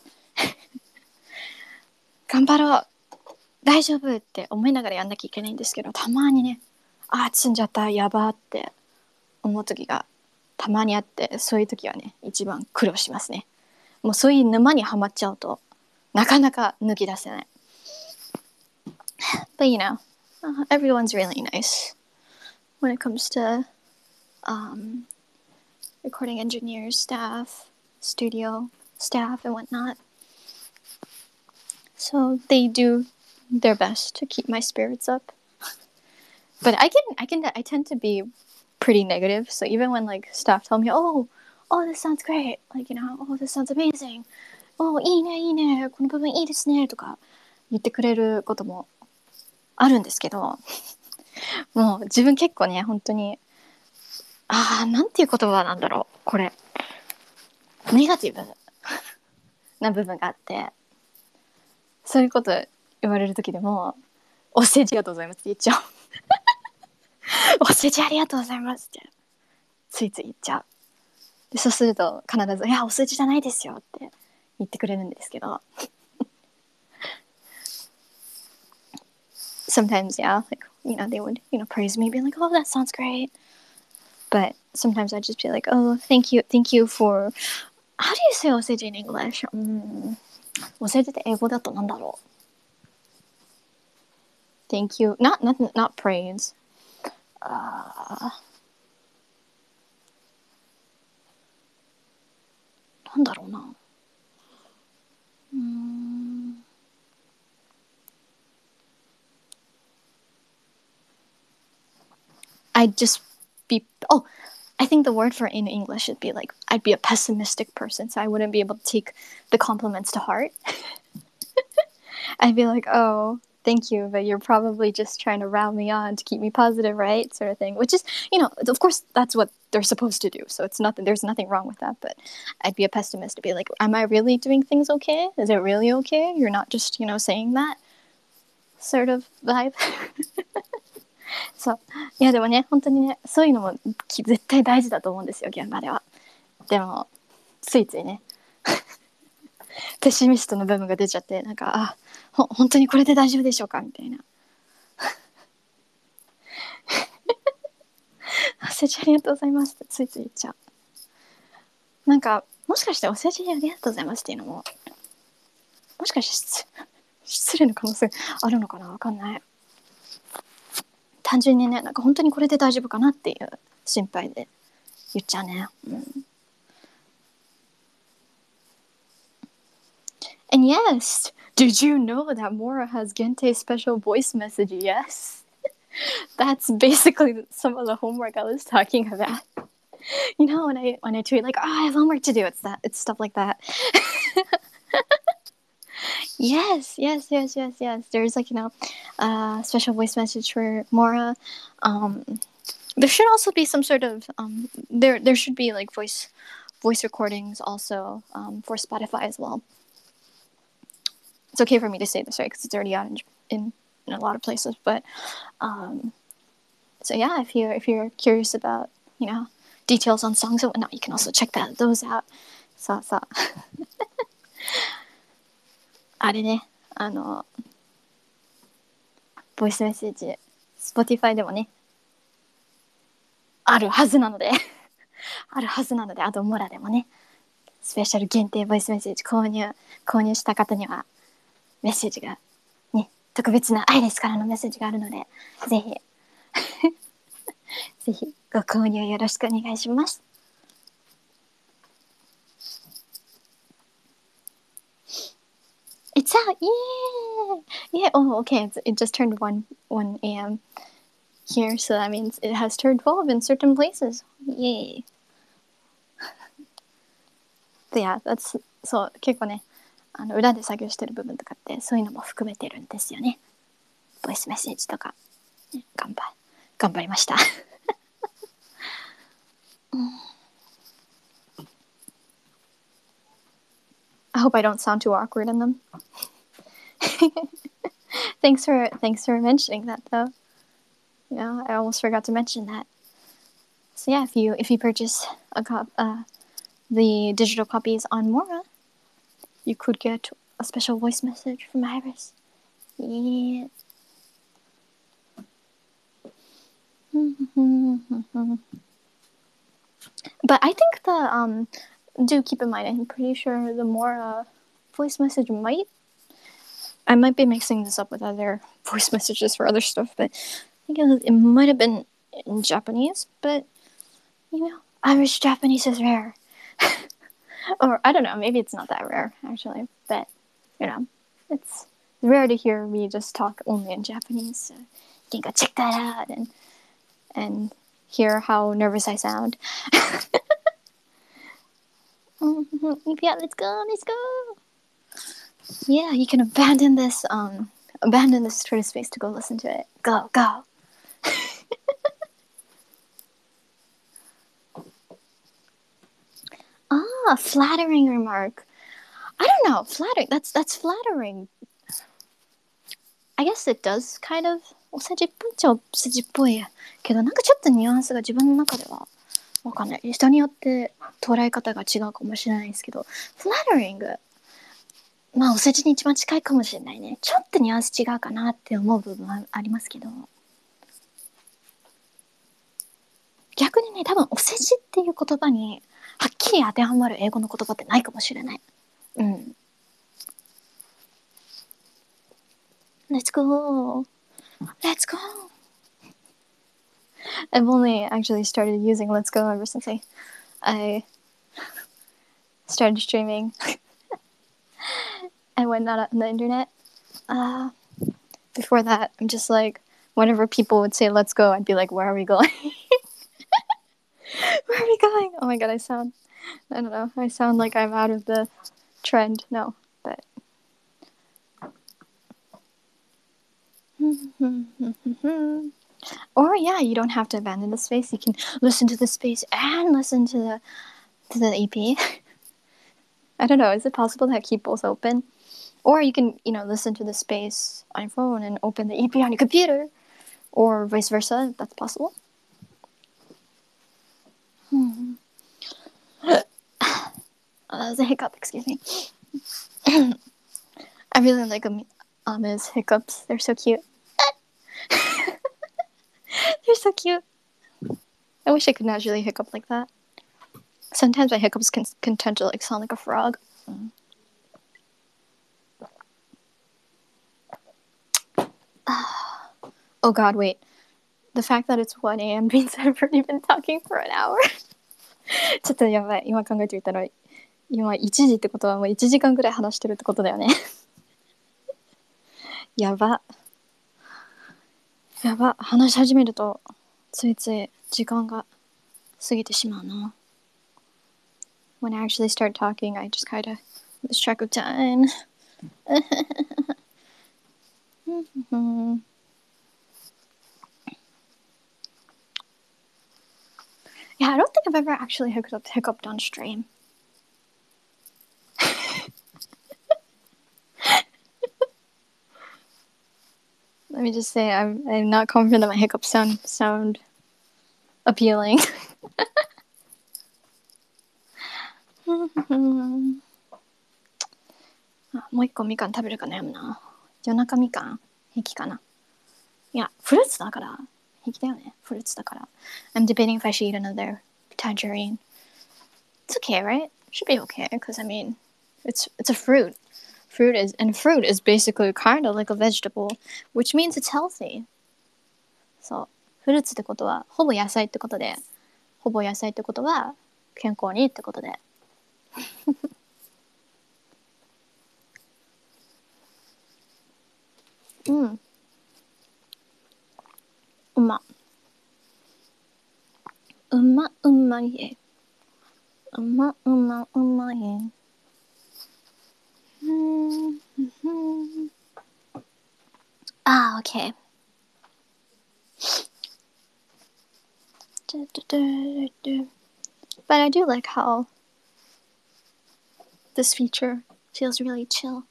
頑張ろう、大丈夫って思いながらやんなきゃいけないんですけど、たまにね、積んじゃった、やばって思うときがたまにあって、そういうときはね、一番苦労しますね。もうそういう沼にはまっちゃうと、なかなか抜き出せない。But you know, everyone's really nice when it comes to recording engineers, staff, studio staff, and whatnot. So they do their best to keep my spirits up. But I tend to be pretty negative. So even when like staff tell me, oh, this sounds great, like, oh, this sounds amazing, oh, いいねいいね、この部分いいですねとか言ってくれることもあるんですけど、もう自分結構ね、本当になんていう言葉なんだろう、これネガティブな部分があって、そういうこと言われる時でも、お世辞ありがとうございますって言っちゃう。お世辞ありがとうございますってついつい言っちゃう。でそうすると必ず、いやお世辞じゃないですよって言ってくれるんですけど、sometimes yeah, like, they would, praise me, be like, oh, that sounds great. But sometimes I'd just be like, oh, thank you for, how do you say お世辞 in English? お世辞って英語だとなんだろう。Thank you, not praise. なんだろうな。I'd just be, I think the word for in English should be like, I'd be a pessimistic person, so I wouldn't be able to take the compliments to heart. I'd be like, oh, thank you, but you're probably just trying to round me on to keep me positive, right? Sort of thing, which is, of course, that's what they're supposed to do. So there's nothing wrong with that, but I'd be a pessimist to be like, am I really doing things okay? Is it really okay? You're not just, saying that sort of vibe. そう。いやでもね、本当にね、そういうのも絶対大事だと思うんですよ、現場では。でも、ついついね、ペシミストの部分が出ちゃって、なんか、本当にこれで大丈夫でしょうかみたいな。お世辞ありがとうございますってついつい言っちゃう。なんか、もしかしてお世辞ありがとうございますっていうのも、もしかして失礼な可能性あるのかな、わかんない。単純にね、なんか本当にこれで大丈夫かなっていう心配で言っちゃうね。And yes, did you know that Mora has Gente's special voice message? Yes. That's basically some of the homework I was talking about. When I tweet like, I have homework to do, it's stuff like that. Yes. There's like, special voice message for Mora. There should also be some sort of there should be like voice recordings also for Spotify as well. It's okay for me to say this, right? Because it's already out in a lot of places. But so yeah, if you're curious about details on songs and whatnot, you can also check those out. さあさああれね、ボイスメッセージ Spotify でもねあるはずなのであるはずなので、あとモラでもねスペシャル限定ボイスメッセージ購入した方にはメッセージがね、特別なアイレスからのメッセージがあるので、ぜひぜひご購入よろしくお願いします。It's out! Yeah! Oh, okay. It just turned 1 a.m. here, so that means it has turned 12 in certain places. Yay! But yeah, that's そう結構ね裏で作業してる部分とかってそういうのも含めてるんですよね。ボイスメッセージとか、ね、頑張りました。I hope I don't sound too awkward in them. Thanks for mentioning that though. I almost forgot to mention that. So yeah, if you purchase the digital copies on Mora, you could get a special voice message from Iris. Yeah. But I think do keep in mind, I'm pretty sure the Mora voice message I might be mixing this up with other voice messages for other stuff, but I think it might have been in Japanese, but Irish Japanese is rare. Or I don't know, maybe it's not that rare actually, but it's rare to hear me just talk only in Japanese. So you can go check that out and hear how nervous I sound. Yeah, let's go. Yeah, you can abandon this Twitter space to go listen to it. Go. Flattering remark. I don't know, flattering. That's flattering. I guess it does kind of お世辞っぽいっちゃお世辞っぽいけど、なんかちょっとニュアンスが自分の中ではわかんない。人によって捉え方が違うかもしれないですけど、flattering、まあお世辞に一番近いかもしれないね。ちょっとニュアンス違うかなって思う部分はありますけど、逆にね、多分お世辞っていう言葉にはっきり当てはまる英語の言葉ってないかもしれない。Let's go. I've only actually started using Let's Go ever since I started streaming and whatnot on the internet. Before that, I'm just like, whenever people would say "Let's go," I'd be like, "Where are we going? Where are we going?" Oh my god, I don't know. I sound like I'm out of the trend. No, but. Or yeah, you don't have to abandon the space. You can listen to the space and listen to the EP. I don't know. Is it possible to keep both open? Or you can, listen to the space on your phone and open the EP on your computer, or vice versa. If that's possible. That was a hiccup. Excuse me. I really like Ami's hiccups. They're so cute. They're so cute. I wish I could naturally hiccup like that. Sometimes my hiccups can tend to sound like a frog. Oh god, wait. The fact that it's 1 a.m. means I've already been talking for an hour. ちょっとやばい。今考えてみたら、今1時ってことはもう1時間ぐらい話してるってことだよね。やば。話し始めると、ついつい時間が過ぎてしまうな。When I actually start talking, I just kind of lose track of time. Yeah, I don't think I've ever actually hiccuped on stream. Let me just say, I'm not confident that my hiccups sound appealing. もう一個みかん食べるか悩むな。夜中みかん平気かな。いや、フルーツだから平気だよね。フルーツだから。I'm debating if I should eat another tangerine. It's okay, right? Should be okay, because I mean, it's a fruit. Fruit is basically kind of like a vegetable, which means it's healthy. そう。フルーツってことは、ほぼ野菜ってことで、ほぼ野菜ってことは、健康にいいってことで。うん。うま。うま、うまい。うま、うま、うまい。Ah, okay. But I do like how this feature feels really chill.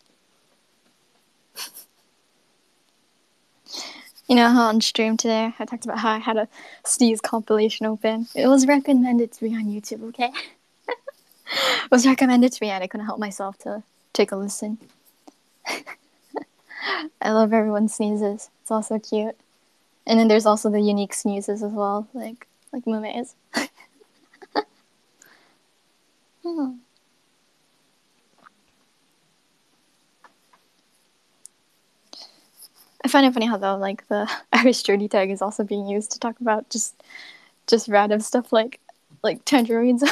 You know how on stream today I talked about how I had a sneeze compilation open? It was recommended to me on YouTube, okay? It was recommended to me and I couldn't help myself to take a listen. I love everyone's sneezes. It's also cute. And then there's also the unique sneezes as well, like Mume's. I find it funny how though like the Irish journey tag is also being used to talk about just random stuff like tangerines.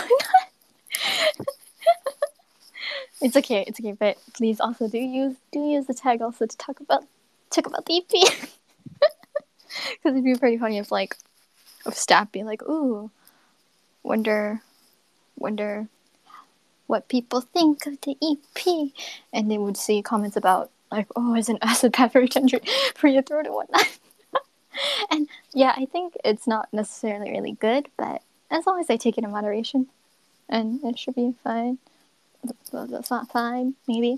It's okay, but please also do use the tag also to talk about the EP. Because it'd be pretty funny if Stat being like, ooh, wonder what people think of the EP, and they would see comments about like, oh, is an acid path very tangerine for your throat and whatnot. And yeah, I think it's not necessarily really good, but as long as I take it in moderation, and it should be fine. That's not fine, maybe.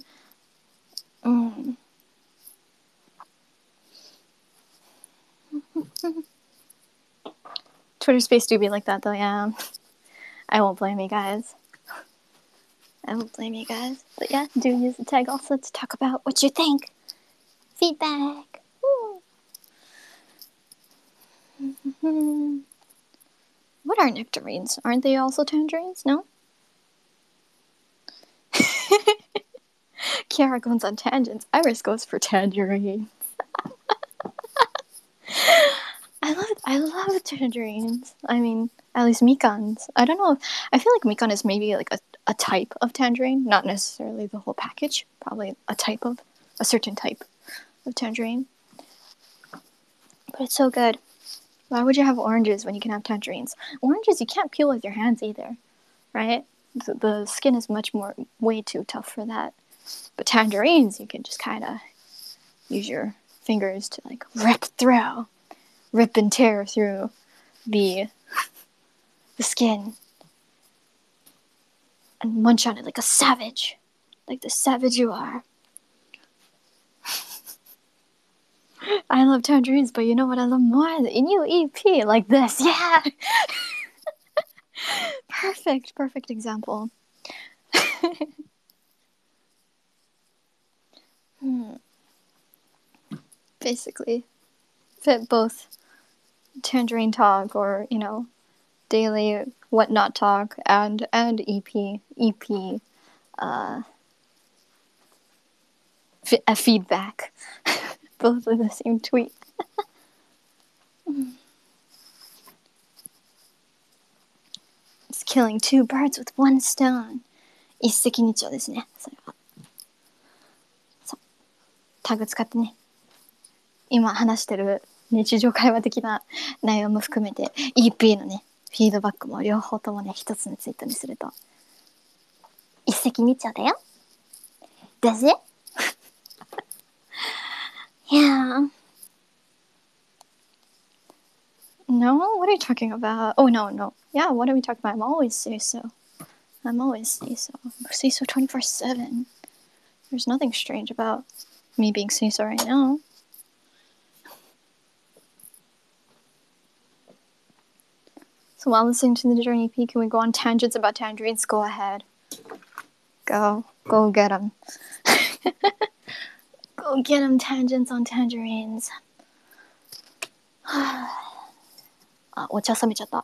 Twitter space do be like that though, yeah. I won't blame you guys. But yeah, do use the tag also to talk about what you think. Feedback. What are nectarines? Aren't they also tangerines? No? Kiara goes on tangents. Iris goes for tangerine. I love tangerines. I mean, at least mikans. I don't know. I feel like mikan is maybe like a type of tangerine, not necessarily the whole package. Probably a certain type of tangerine. But it's so good. Why would you have oranges when you can have tangerines? Oranges you can't peel with your hands either, right? The skin is way too tough for that. But tangerines, you can just kind of use your fingers to like rip and tear through the skin and munch on it like a savage, like the savage you are. I love tangerines, but you know what I love more? The new EP, like this, yeah. Perfect example. Basically, fit both tangerine talk or daily whatnot talk and EP a feedback. Both in the same tweet. It's killing two birds with one stone. 一石二鳥ですね。それは。そう。タグ使ってね。今話してる日常会話的な内容も含めて EP のねフィードバックも両方ともね一つのツイートにすると一石二鳥だよ。Does it? Yeah. No, what are you talking about? Oh, no. Yeah, what are we talking about? I'm always Seiso. Seiso 24/7. There's nothing strange about me being Seiso right now. So while listening to the Journey P, can we go on tangents about tangerines? Go ahead. Go get them. Go get them, tangents on tangerines. お茶冷めちゃった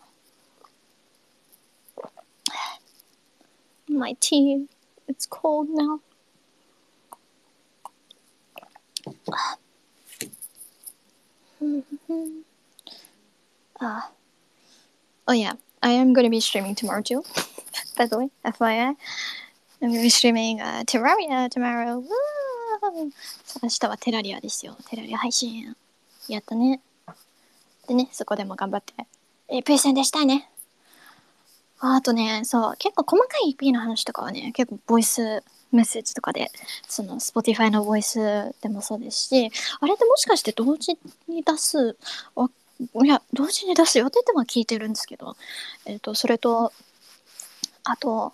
。My tea, it's cold now. Oh yeah, I am going to be streaming tomorrow too. By the way, FYI. I'm going to be streaming Terraria tomorrow. Woo! 明日はテラリアですよ。テラリア配信。やったね。でね、そこでも頑張って、プレゼンでしたいね。あとね、そう、結構細かい EP の話とかはね、結構ボイスメッセージとかで、その Spotify のボイスでもそうですし、あれってもしかして同時に出す、いや、同時に出す予定では聞いてるんですけど、それと、あと、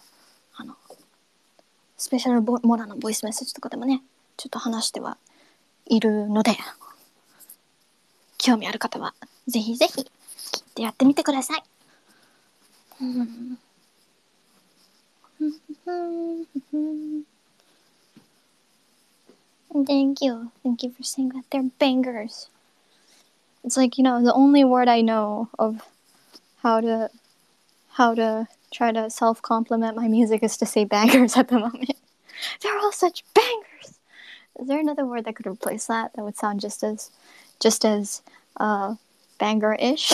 スペシャルモラのボイスメッセージとかでもね、ちょっと話してはいるので、興味ある方は、ぜひぜひ、聞いてやってみてください。Thank you for saying that they're bangers. It's like, the only word I know of how to try to self-compliment my music is to say bangers at the moment. They're all such bangers. Is there another word that could replace that would sound just as banger-ish?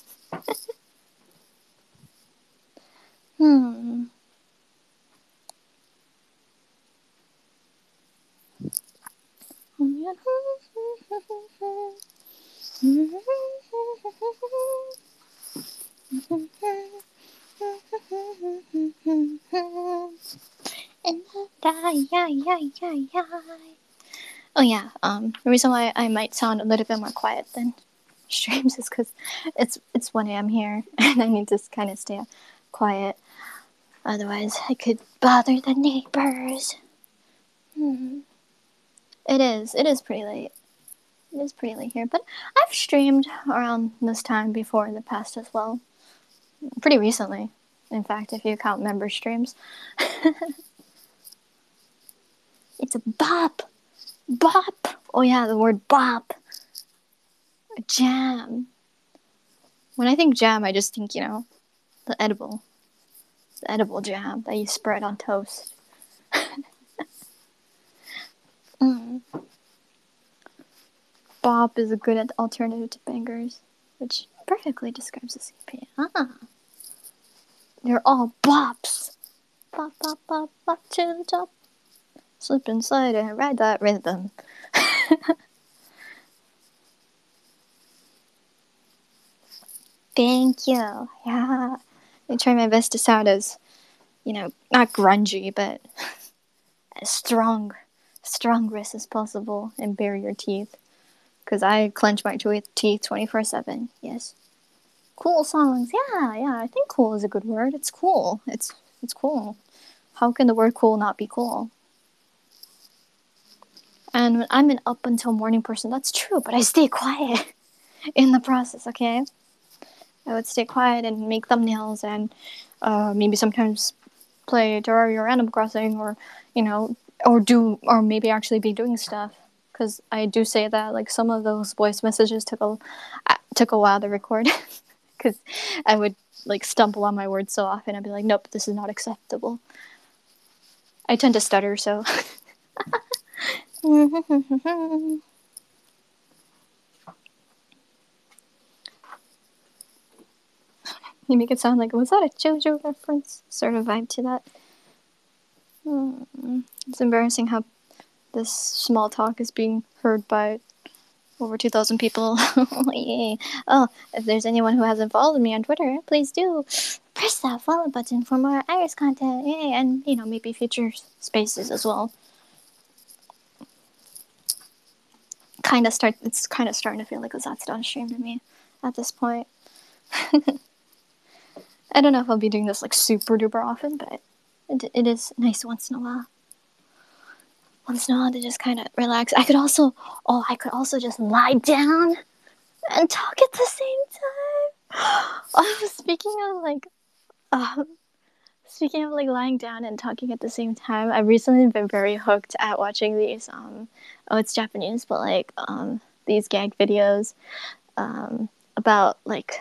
Oh yeah, the reason why I might sound a little bit more quiet than streams is because it's 1 a.m. here and I need to kind of stay quiet. Otherwise, I could bother the neighbors. It is pretty late. It is pretty late here, but I've streamed around this time before in the past as well. Pretty recently, in fact, if you count member streams. It's a bop! Bop! Oh yeah, the word bop. Jam. When I think jam, I just think, the edible jam that you spread on toast. Bop is a good alternative to bangers, which perfectly describes the CP. They're all bops. Bop, bop, bop, bop to the top. Slip inside and ride that rhythm. Thank you. Yeah. I try my best to sound as, not grungy, but as strong wrist as possible and bare your teeth. Because I clench my teeth 24/7. Yes. Cool songs. Yeah. I think cool is a good word. It's cool. It's cool. How can the word cool not be cool? And when I'm an up until morning person, that's true, but I stay quiet in the process, okay? I would stay quiet and make thumbnails and maybe sometimes play Terraria or Animal Crossing or, or maybe actually be doing stuff. Because I do say that, like, some of those voice messages took a while to record. Because I would, like, stumble on my words so often. I'd be like, nope, this is not acceptable. I tend to stutter, so. You make it sound like, was that a JoJo reference? Sort of vibe to that. It's embarrassing how this small talk is being heard by over 2,000 people. Yay. Oh, if there's anyone who hasn't followed me on Twitter, please do press that follow button for more Iris content. Yay, and, maybe future spaces as well. It's kind of starting to feel like a Zatsudan stream to me at this point. I don't know if I'll be doing this like super duper often, but it is nice once in a while. Once in a while to just kind of relax. I could also just lie down and talk at the same time. Oh, speaking of like lying down and talking at the same time, I've recently been very hooked at watching these it's Japanese, but like these gag videos about like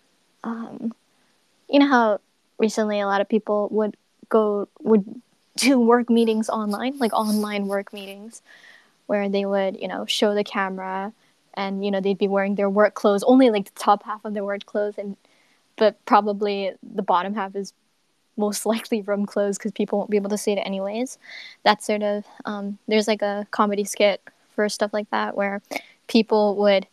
you know how recently a lot of people would do work meetings online, like online work meetings, where they would, show the camera and, they'd be wearing their work clothes, only like the top half of their work clothes, but probably the bottom half is most likely room clothes because people won't be able to see it anyways. That sort of, there's like a comedy skit for stuff like that where people would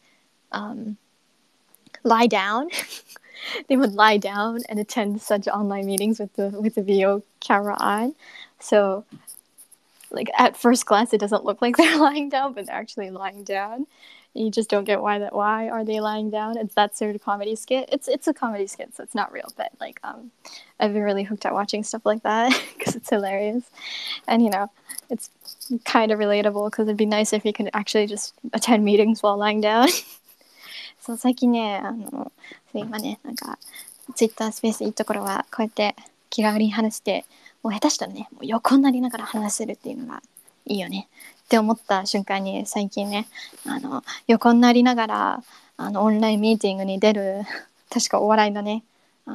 lie down. They would lie down and attend such online meetings with the video camera on. So, like at first glance, it doesn't look like they're lying down, but they're actually lying down. You just don't get why are they lying down? It's that sort of comedy skit. It's a comedy skit, so it's not real. But like, I've been really hooked at watching stuff like that because it's hilarious, and it's kind of relatable because it'd be nice if you could actually just attend meetings while lying down. そう最近ね今ねなんかツイッタースペースいいところはこうやって気軽に話してもう下手したらねもう横になりながら話せるっていうのがいいよねって思った瞬間に最近ね横になりながらオンラインミーティングに出る確かお笑いのね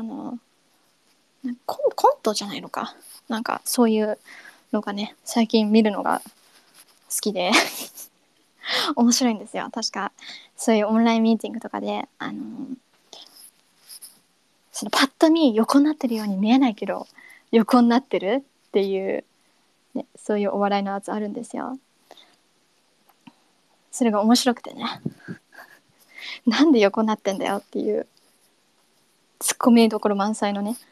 コントじゃないのかなんかそういうのがね最近見るのが好きで面白いんですよ。確かそういうオンラインミーティングとかでそのパッと見横になってるように見えないけど横になってるっていう、ね、そういうお笑いのやつあるんですよ。それが面白くてねなんで横になってんだよっていうツッコミどころ満載のね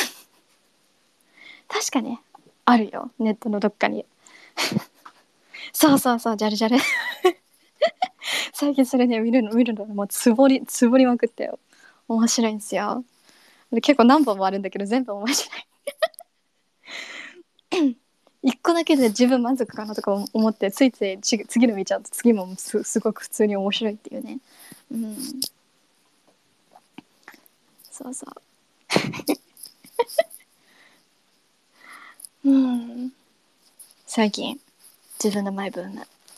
確かねあるよネットのどっかにそうジャルジャル最近それね見るのもうつぼりまくってよ面白いんですよ結構何本もあるんだけど全部面白い一個だけで十分満足かなとか思ってついつい次の見ちゃうと次もすごく普通に面白いっていうねそう最近自分のマイブーム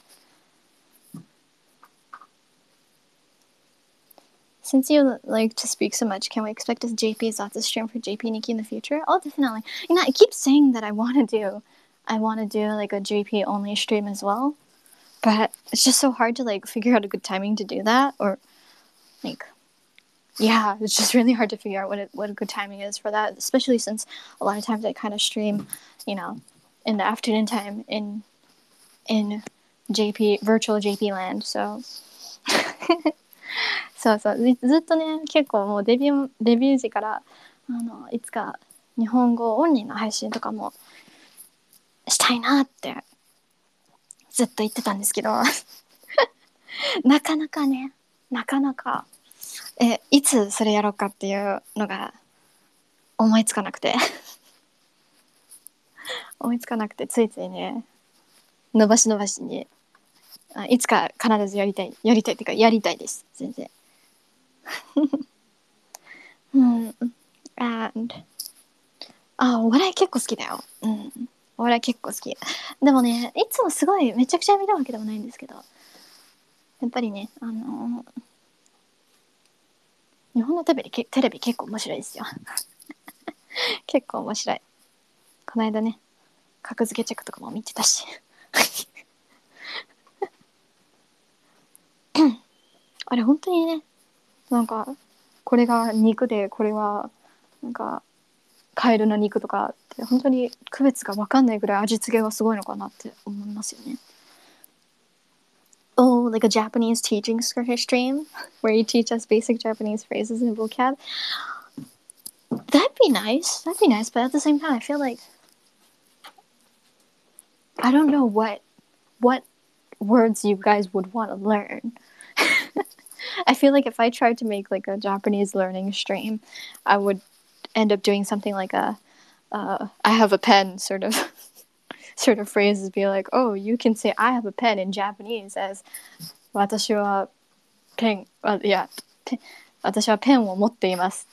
Since you like to speak so much, can we expect a JP Zatsu stream for JP Nikki in the future? Oh, definitely. I keep saying that I want to do like a JP only stream as well, but it's just so hard to like figure out a good timing to do that, or like, yeah, it's just really hard to figure out what a good timing is for that, especially since a lot of times I kind of stream, in the afternoon time in virtual JP land, so. そうずっとね結構もうデビュー時からいつか日本語オンリーの配信とかもしたいなってずっと言ってたんですけどなかなかいつそれやろうかっていうのが思いつかなくてついついね伸ばしにいつか必ずやりたいってかやりたいです全然and お笑い結構好きだよお笑い結構好きでもねいつもすごいめちゃくちゃ見るわけでもないんですけどやっぱりね日本のテレビ結構面白いですよ結構面白いこの間ね格付けチェックとかも見てたしあれ本当にねなんかこれが肉でこれはなんかカエルの肉とかって本当に区別が分かんないぐらい味付けがすごいのかなって思いますよね。Oh, like a Japanese teaching stream where you teach us basic Japanese phrases and vocab. That'd be nice, but at the same time I feel like I don't know what words you guys would want to learn. I feel like if I tried to make like a Japanese learning stream, I would end up doing something like a I have a pen sort of sort of phrases. Be like, oh, you can say I have a pen in Japanese as 私はペン、いや、私はペンを持っていますって。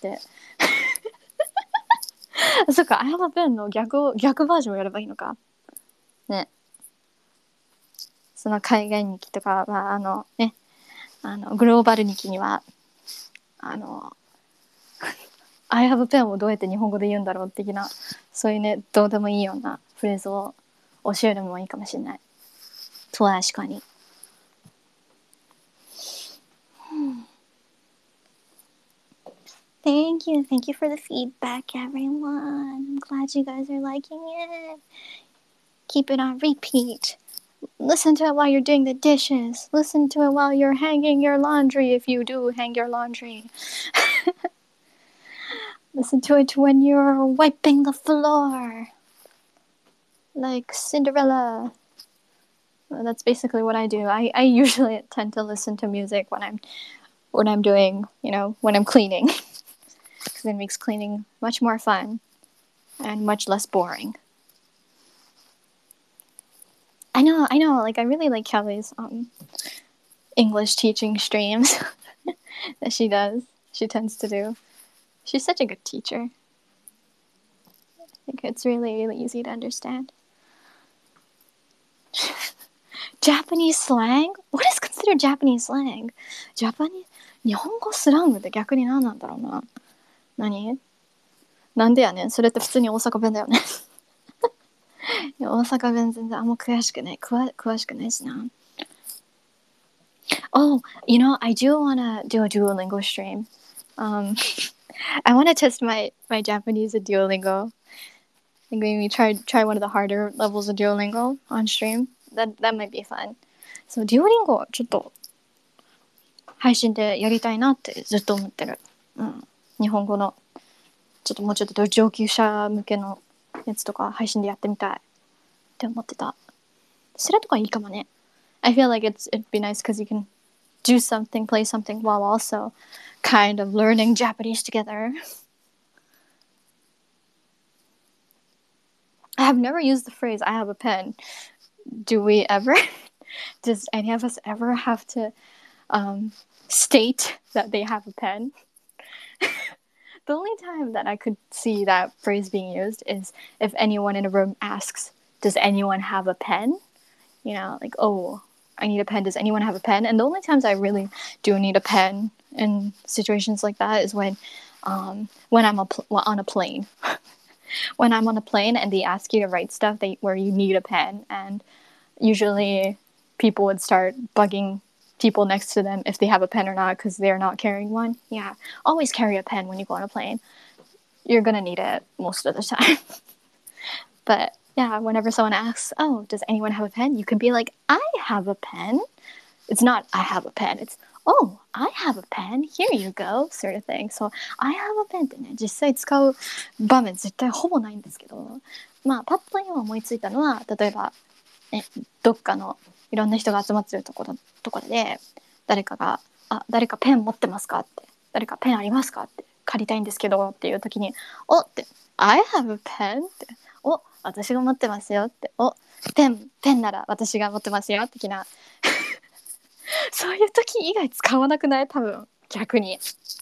そっか、I have a pen の逆バージョンをやればいいのか。ね。その海外日記とかは、グローバル日記には、I have a pen をどうやって日本語で言うんだろう的な、そういうね、どうでもいいようなフレーズを教えるのもいいかもしれない。確かに。Thank you for the feedback, everyone. I'm glad you guys are liking it. Keep it on repeat. Listen to it while you're doing the dishes. Listen to it while you're hanging your laundry, if you do hang your laundry. Listen to it when you're wiping the floor. Like Cinderella. Well, that's basically what I do. I usually tend to listen to music when I'm doing, when I'm cleaning. Because it makes cleaning much more fun and much less boring. I know. Like, I really like Kelly's English teaching streams that she does. She tends to do. She's such a good teacher. I think it's really, really easy to understand. Japanese slang? What is considered Japanese slang? Japanese? 日本語スラングって逆に何なんだろうな。何？なんでやねん。それって普通に大阪弁だよね。大阪弁全然あんま詳しくないしな。Oh, I do want to do a Duolingo stream. I want to test my Japanese at Duolingo. Like maybe try one of the harder levels of Duolingo on stream. That might be fun. So Duolingo ちょっと配信でやりたいなってずっと思ってる。うん。日本語のもうちょっと上級者向けのやつとか配信でやってみたいって思ってた。それとかいいかもね。I feel like it'd be nice because you can do something, play something while also kind of learning Japanese together. I have never used the phrase I have a pen. Do we ever? Does any of us ever have to state that they have a pen? The only time that I could see that phrase being used is if anyone in a room asks, does anyone have a pen? Like, oh, I need a pen. Does anyone have a pen? And the only times I really do need a pen in situations like that is when I'm on a plane. When I'm on a plane and they ask you to write stuff where you need a pen, and usually people would start bugging people next to them if they have a pen or not because they're not carrying one. Yeah, always carry a pen when you go on a plane. You're gonna need it most of the time. But yeah, whenever someone asks, oh, does anyone have a pen? You can be like, I have a pen. It's not I have a pen. It's, oh, I have a pen. Here you go, sort of thing. So, I have a pen ってね、実際使う場面絶対ほぼないんですけど、パッと今思いついたのは、例えば、どっかのいろんな人が集まってるところで、誰かが、誰かペン持ってますかって、誰かペンありますかって借りたいんですけどっていう時に、おって、I have a pen って、お、私が持ってますよって、お、ペンなら私が持ってますよ的な。そういう時以外使わなくない？多分逆に。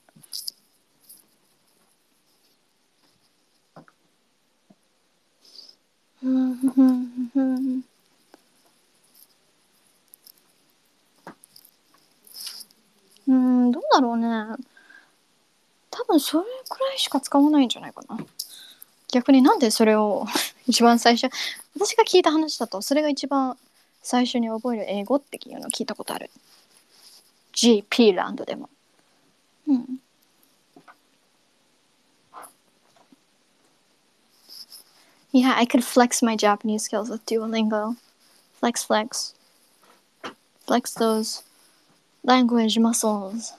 どうだろうね。多分それくらいしか使わないんじゃないかな。逆になんでそれを一番最初、私が聞いた話だとそれが一番最初に覚える英語っていうのを聞いたことある。GP ランドでも。Yeah, I could flex my Japanese skills with Duolingo. Flex. Flex those language muscles.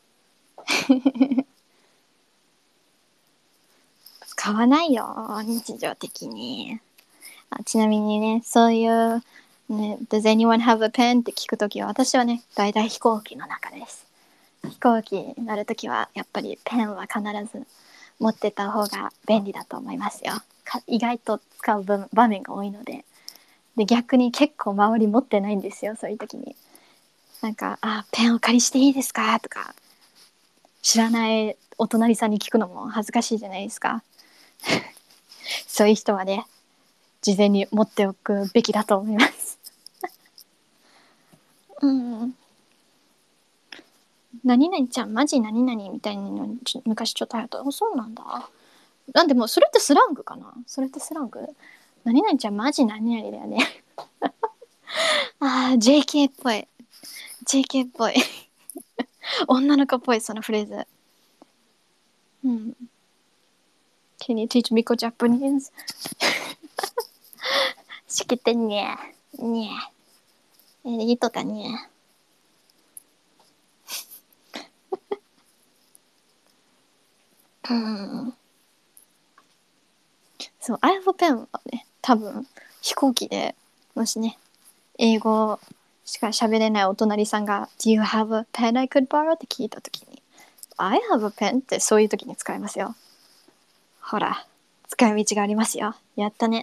使わないよ、日常的に。ちなみにね、そういう、ね、Does anyone have a pen? って聞くときは、私はね、だいたい飛行機の中です。 飛行機に乗るときはやっぱりペンは必ず持ってた方が便利だと思いますよ。意外と使う場面が多いので。で逆に結構周り持ってないんですよ、そういう時に。なんかペンお借りしていいですかとか、知らないお隣さんに聞くのも恥ずかしいじゃないですか。そういう人はね、事前に持っておくべきだと思います。うん。何々ちゃんマジ何々みたいなの昔ちょっと流行った。そうなんだ。なんでもそれってスラングかな。それってスラング。何々ちゃんマジ何々だよね。JK っぽい。JK っぽい。女の子っぽいそのフレーズ。うん。Can you teach Miko Japanese? しけてね。ねえ。いいとかね。うん。そう、I have a pen はね、多分飛行機でもしね、英語しか喋れないお隣さんが Do you have a pen I could borrow? って聞いたときに I have a pen ってそういうときに使いますよ。ほら、使い道がありますよ。やったね。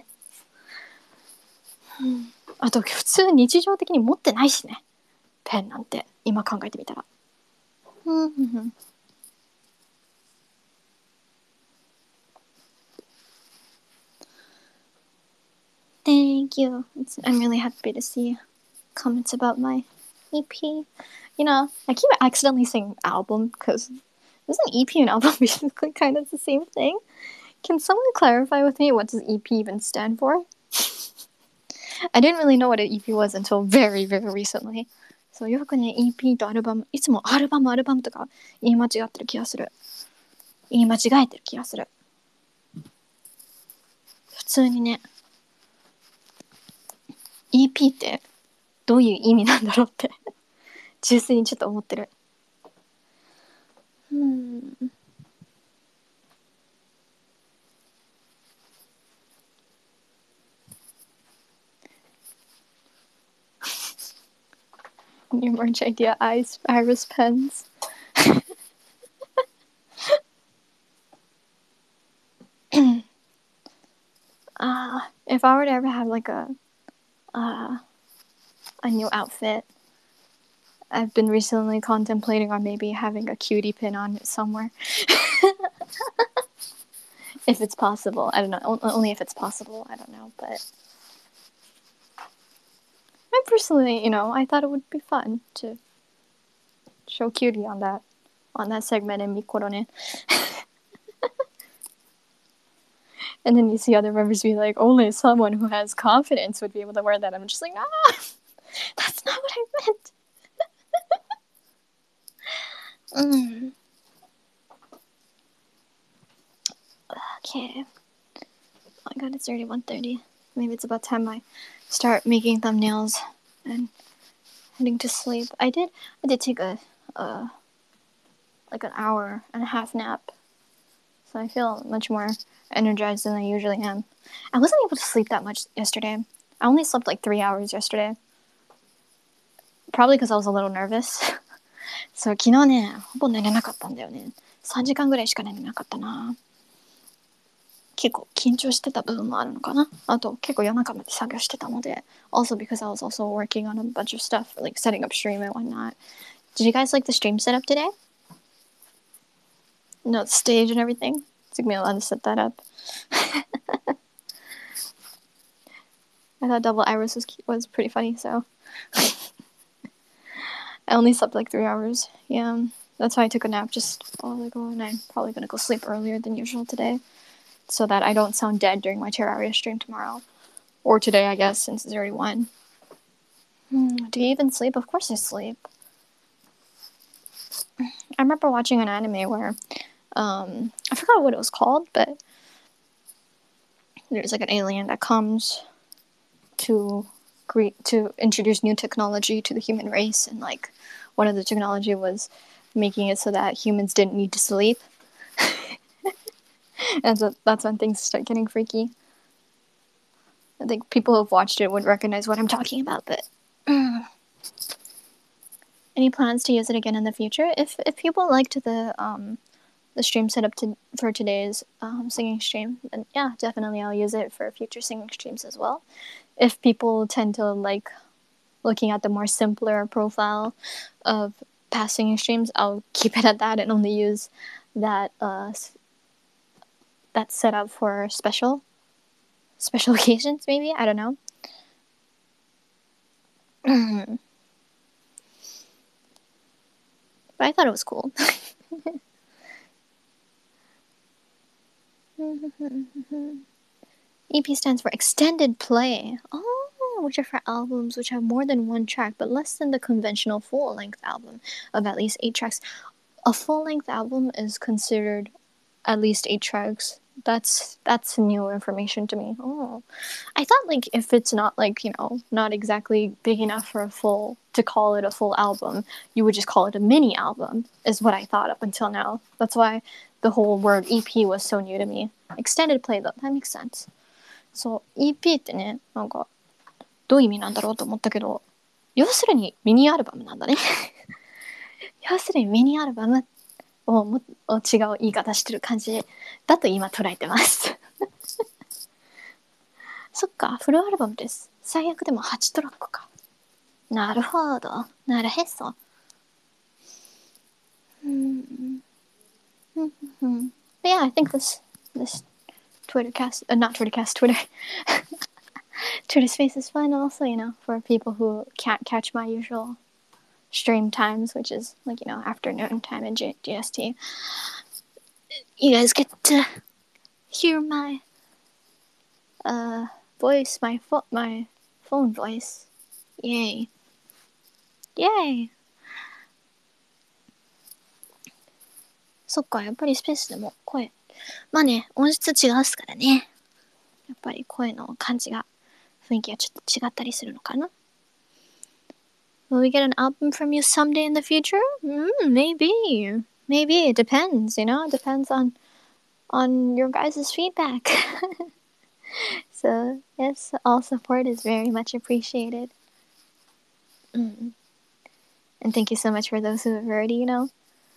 あと普通日常的に持ってないしね。ペンなんて今考えてみたら。Thank you. I'm really happy to see comments about my EP. You know, I keep accidentally saying album because isn't EP and album basically kind of the same thing? Can someone clarify with me what does EP even stand for? I didn't really know what an EP was until very, very recently. そうよくね、EP とアルバム、いつもアルバムとか言い間違ってる気がする。言い間違えてる気がする。普通にね、EP ってどういう意味なんだろうって純粋にちょっと思ってる。New merch idea, iris pens. If I were to ever have like a new outfit, I've been recently contemplating on maybe having a cutie pin on it somewhere. If it's possible. I don't know. Only if it's possible. I don't know. But I personally, I thought it would be fun to show cutie on that segment in Mikorone. And then you see other members be like, only someone who has confidence would be able to wear that. I'm just like, that's not what I meant. Okay. Oh my god, it's already 1:30. Maybe it's about time I start making thumbnails and heading to sleep. I did take a like an hour and a half nap, so I feel much more energized than I usually am. I wasn't able to sleep that much yesterday. I only slept like 3 hours yesterday. Probably because I was a little nervous. そう、昨日ね、ほぼ寝れなかったんだよね。3時間ぐらいしか寝れなかったな。結構緊張してた部分もあるのかな。あと結構夜中まで作業してたので。Also because I was also working on a bunch of stuff, like setting up stream and whatnot. Did you guys like the stream setup today? No, the stage and everything? It took me a while to set that up. I thought Double Iris was pretty funny, so. I only slept like 3 hours. Yeah, that's why I took a nap just a while ago, and I'm probably gonna go sleep earlier than usual today, so that I don't sound dead during my Terraria stream tomorrow. Or today, I guess, since it's already 1. Do you even sleep? Of course I sleep. I remember watching an anime where, I forgot what it was called, but there's like an alien that comes to introduce new technology to the human race, and like one of the technology was making it so that humans didn't need to sleep. And so that's when things start getting freaky. I think people who have watched it would recognize what I'm talking about, but any plans to use it again in the future? If people liked the stream setup for today's singing stream, then yeah, definitely I'll use it for future singing streams as well. If people tend to like looking at the more simpler profile of past singing streams, I'll keep it at that and only use that that setup for special occasions. Maybe, I don't know. But I thought it was cool. EP stands for extended play. Oh, which are for albums which have more than one track but less than the conventional full-length album of at least 8 tracks. A full-length album is considered at least 8 tracks. That's new information to me. Oh, I thought like if it's not like, you know, not exactly big enough for to call it a full album, you would just call it a mini album, is what I thought up until now. That's why the whole word EP was so new to me. Extended play though, that makes sense. そう、EP ってね、なんかどういう意味なんだろうと思ったけど、要するにミニアルバムなんだね。要するにミニアルバムを違う言い方してる感じだと今捉えてます。そっか、フルアルバムです。最悪でも8トラックか。なるほど。なるへそ。But yeah, I think this Twitter cast, not Twitter cast, Twitter space is fun also, you know, for people who can't catch my usual stream times, which is like, you know, afternoon time in GST. You guys get to hear my voice, my phone voice. Yay. Yay. そっか、やっぱりスペースでも声。まあね、音質違うっすからね。やっぱり声の感じが、雰囲気がちょっと違ったりするのかな。Will we get an album from you someday in the future? Maybe. Maybe. It depends, you know? It depends on your guys' feedback. So, yes, all support is very much appreciated. And thank you so much for those who have already, you know,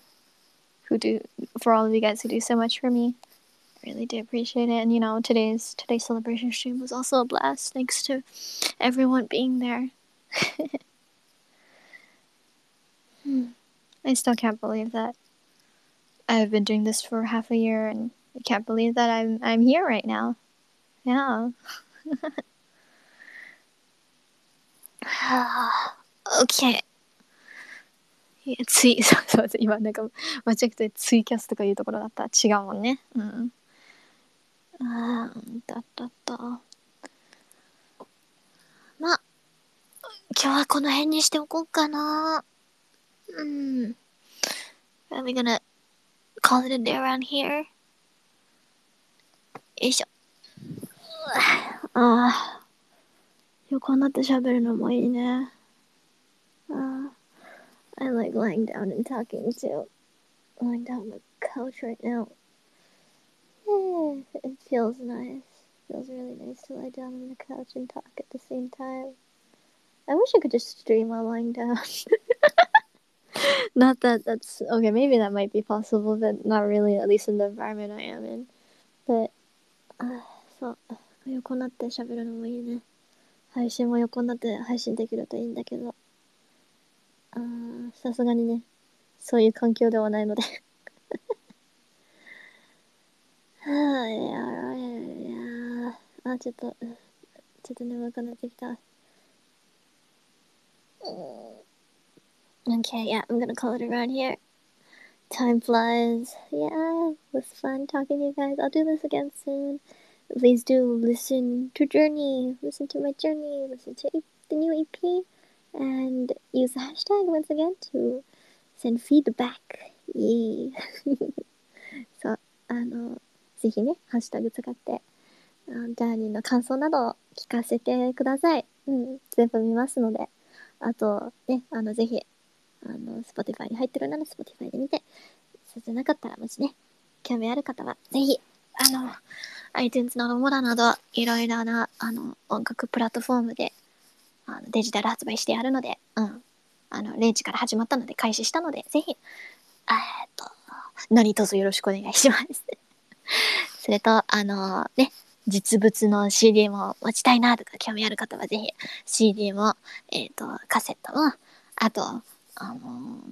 for all of you guys who do so much for me. I really do appreciate it. And, you know, today's celebration stream was also a blast, thanks to everyone being there. I still can't believe that I've been doing this for half a year, and I can't believe that I'm here right now. Yeah. Okay. そう今なんか間違ってツイキャスとかいうところだった。違うもんね。まあ今日はこの辺にしておこうかな。Are we gonna call it a day around here? よいしょ。横になって喋るのもいいね。I like lying down and talking too. Lying down on the couch right now. It feels nice. It feels really nice to lie down on the couch and talk at the same time. I wish I could just stream while lying down. Not that that's okay, maybe that might be possible, but not really, at least in the environment I am in. But そう横になって喋るのもいいね。配信も横になって配信できるといいんだけど、さすがにね、そういう環境ではないので。ちょっと眠くなってきた。Okay, yeah, I'm gonna call it around here. Time flies. Yeah, it was fun talking to you guys. I'll do this again soon. Please do listen to Journey. Listen to my journey. Listen to the new EP. And use the hashtag once again to send feedback. Yay. そう、ぜひね、ハッシュタグ使って、ジャーニーの感想などを聞かせてください。全部見ますので。あと、ね、ぜひ、Spotify に入ってるなら Spotify で見て、そうじゃなかったらもしね、興味ある方は、ぜひ、iTunes のモラなど、いろいろな、音楽プラットフォームで、デジタル発売してあるので、 0時から始まったので開始したので、ぜひ、何卒よろしくお願いします。それと、ね、実物の CD も持ちたいなとか興味ある方はぜひ CD も、カセットも、あと、あの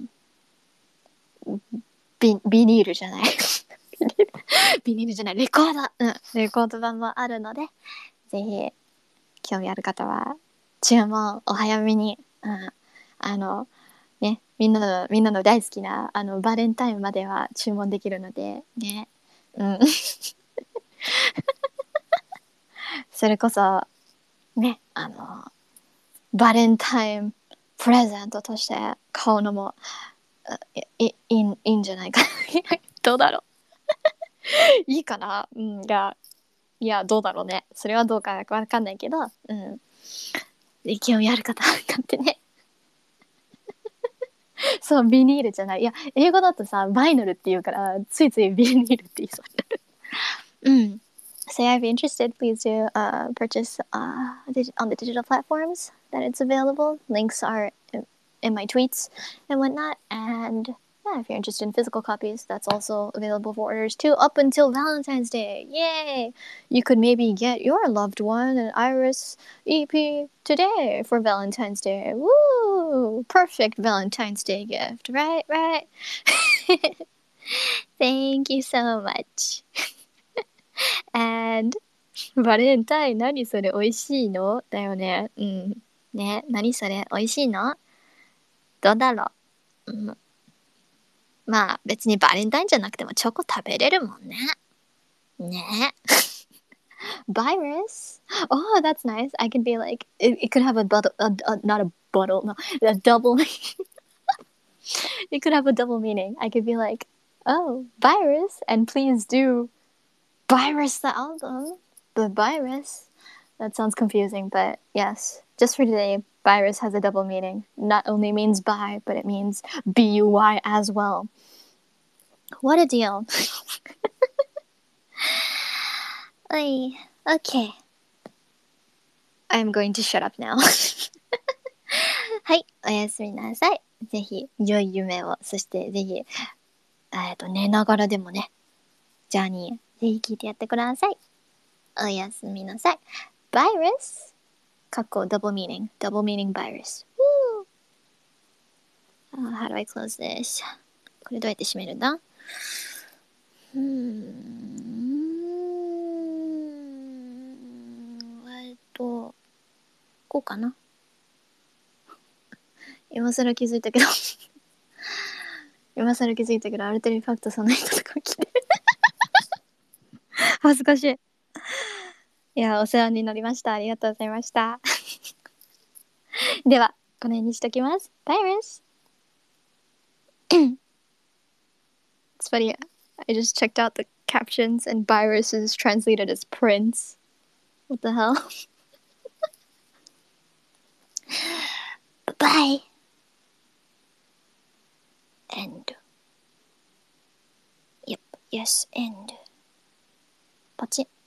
ビニールじゃない。ビニールじゃない、レコード。レコード版もあるので、ぜひ、興味ある方は、注文お早めに、ね、みんなの大好きな、バレンタインまでは注文できるので、ね、それこそ、ね、バレンタインプレゼントとして買うのもいいんじゃないかな。どうだろう。いいかな。いや、どうだろうね。それはどうかわかんないけど、興味ある方は買ってね。そう、ビニールじゃない。いや、英語だとさ、バイナルって言うから、ついついビニールって言いそうになる。So yeah, if you're interested, please do purchase on the digital platforms that it's available. Links are in my tweets and whatnot. And yeah, if you're interested in physical copies, that's also available for orders too, up until Valentine's Day. Yay! You could maybe get your loved one an Iris EP today for Valentine's Day. Woo! Perfect Valentine's Day gift, right? Right? Thank you so much. And バレンタイン何それ美味しいのだよね。ね、何それ美味しいのどうだろう。まあ別にバレンタインじゃなくてもチョコ食べれるもんね。ね。Virus? Oh, that's nice. I could be like, it could have a bottle, not a bottle, no, a double. It could have a double meaning. I could be like, oh, virus, and please do virus the album. The virus. That sounds confusing, but yes. Just for today, virus has a double meaning. Not only means buy, but it means B-U-Y as well. What a deal. Okay. I'm going to shut up now. はい、おやすみなさい。ぜひ、良い夢を、そしてぜひ、寝ながらでもね、ジャーニー、ぜひ聞いてやってください。おやすみなさい。Virus? かっこ double meaning virus. How do I close this? これどうやって閉めるんだこうかな今更気づいたけどアルテリファクトさんの人とか来て恥ずかしい。いや、お世話になりました。ありがとうございました。では、この辺にしときます。Virus! It's funny, I just checked out the captions and Virus is translated as Prince. What the hell? Bye! End. Yep, yes, end. ポチッ。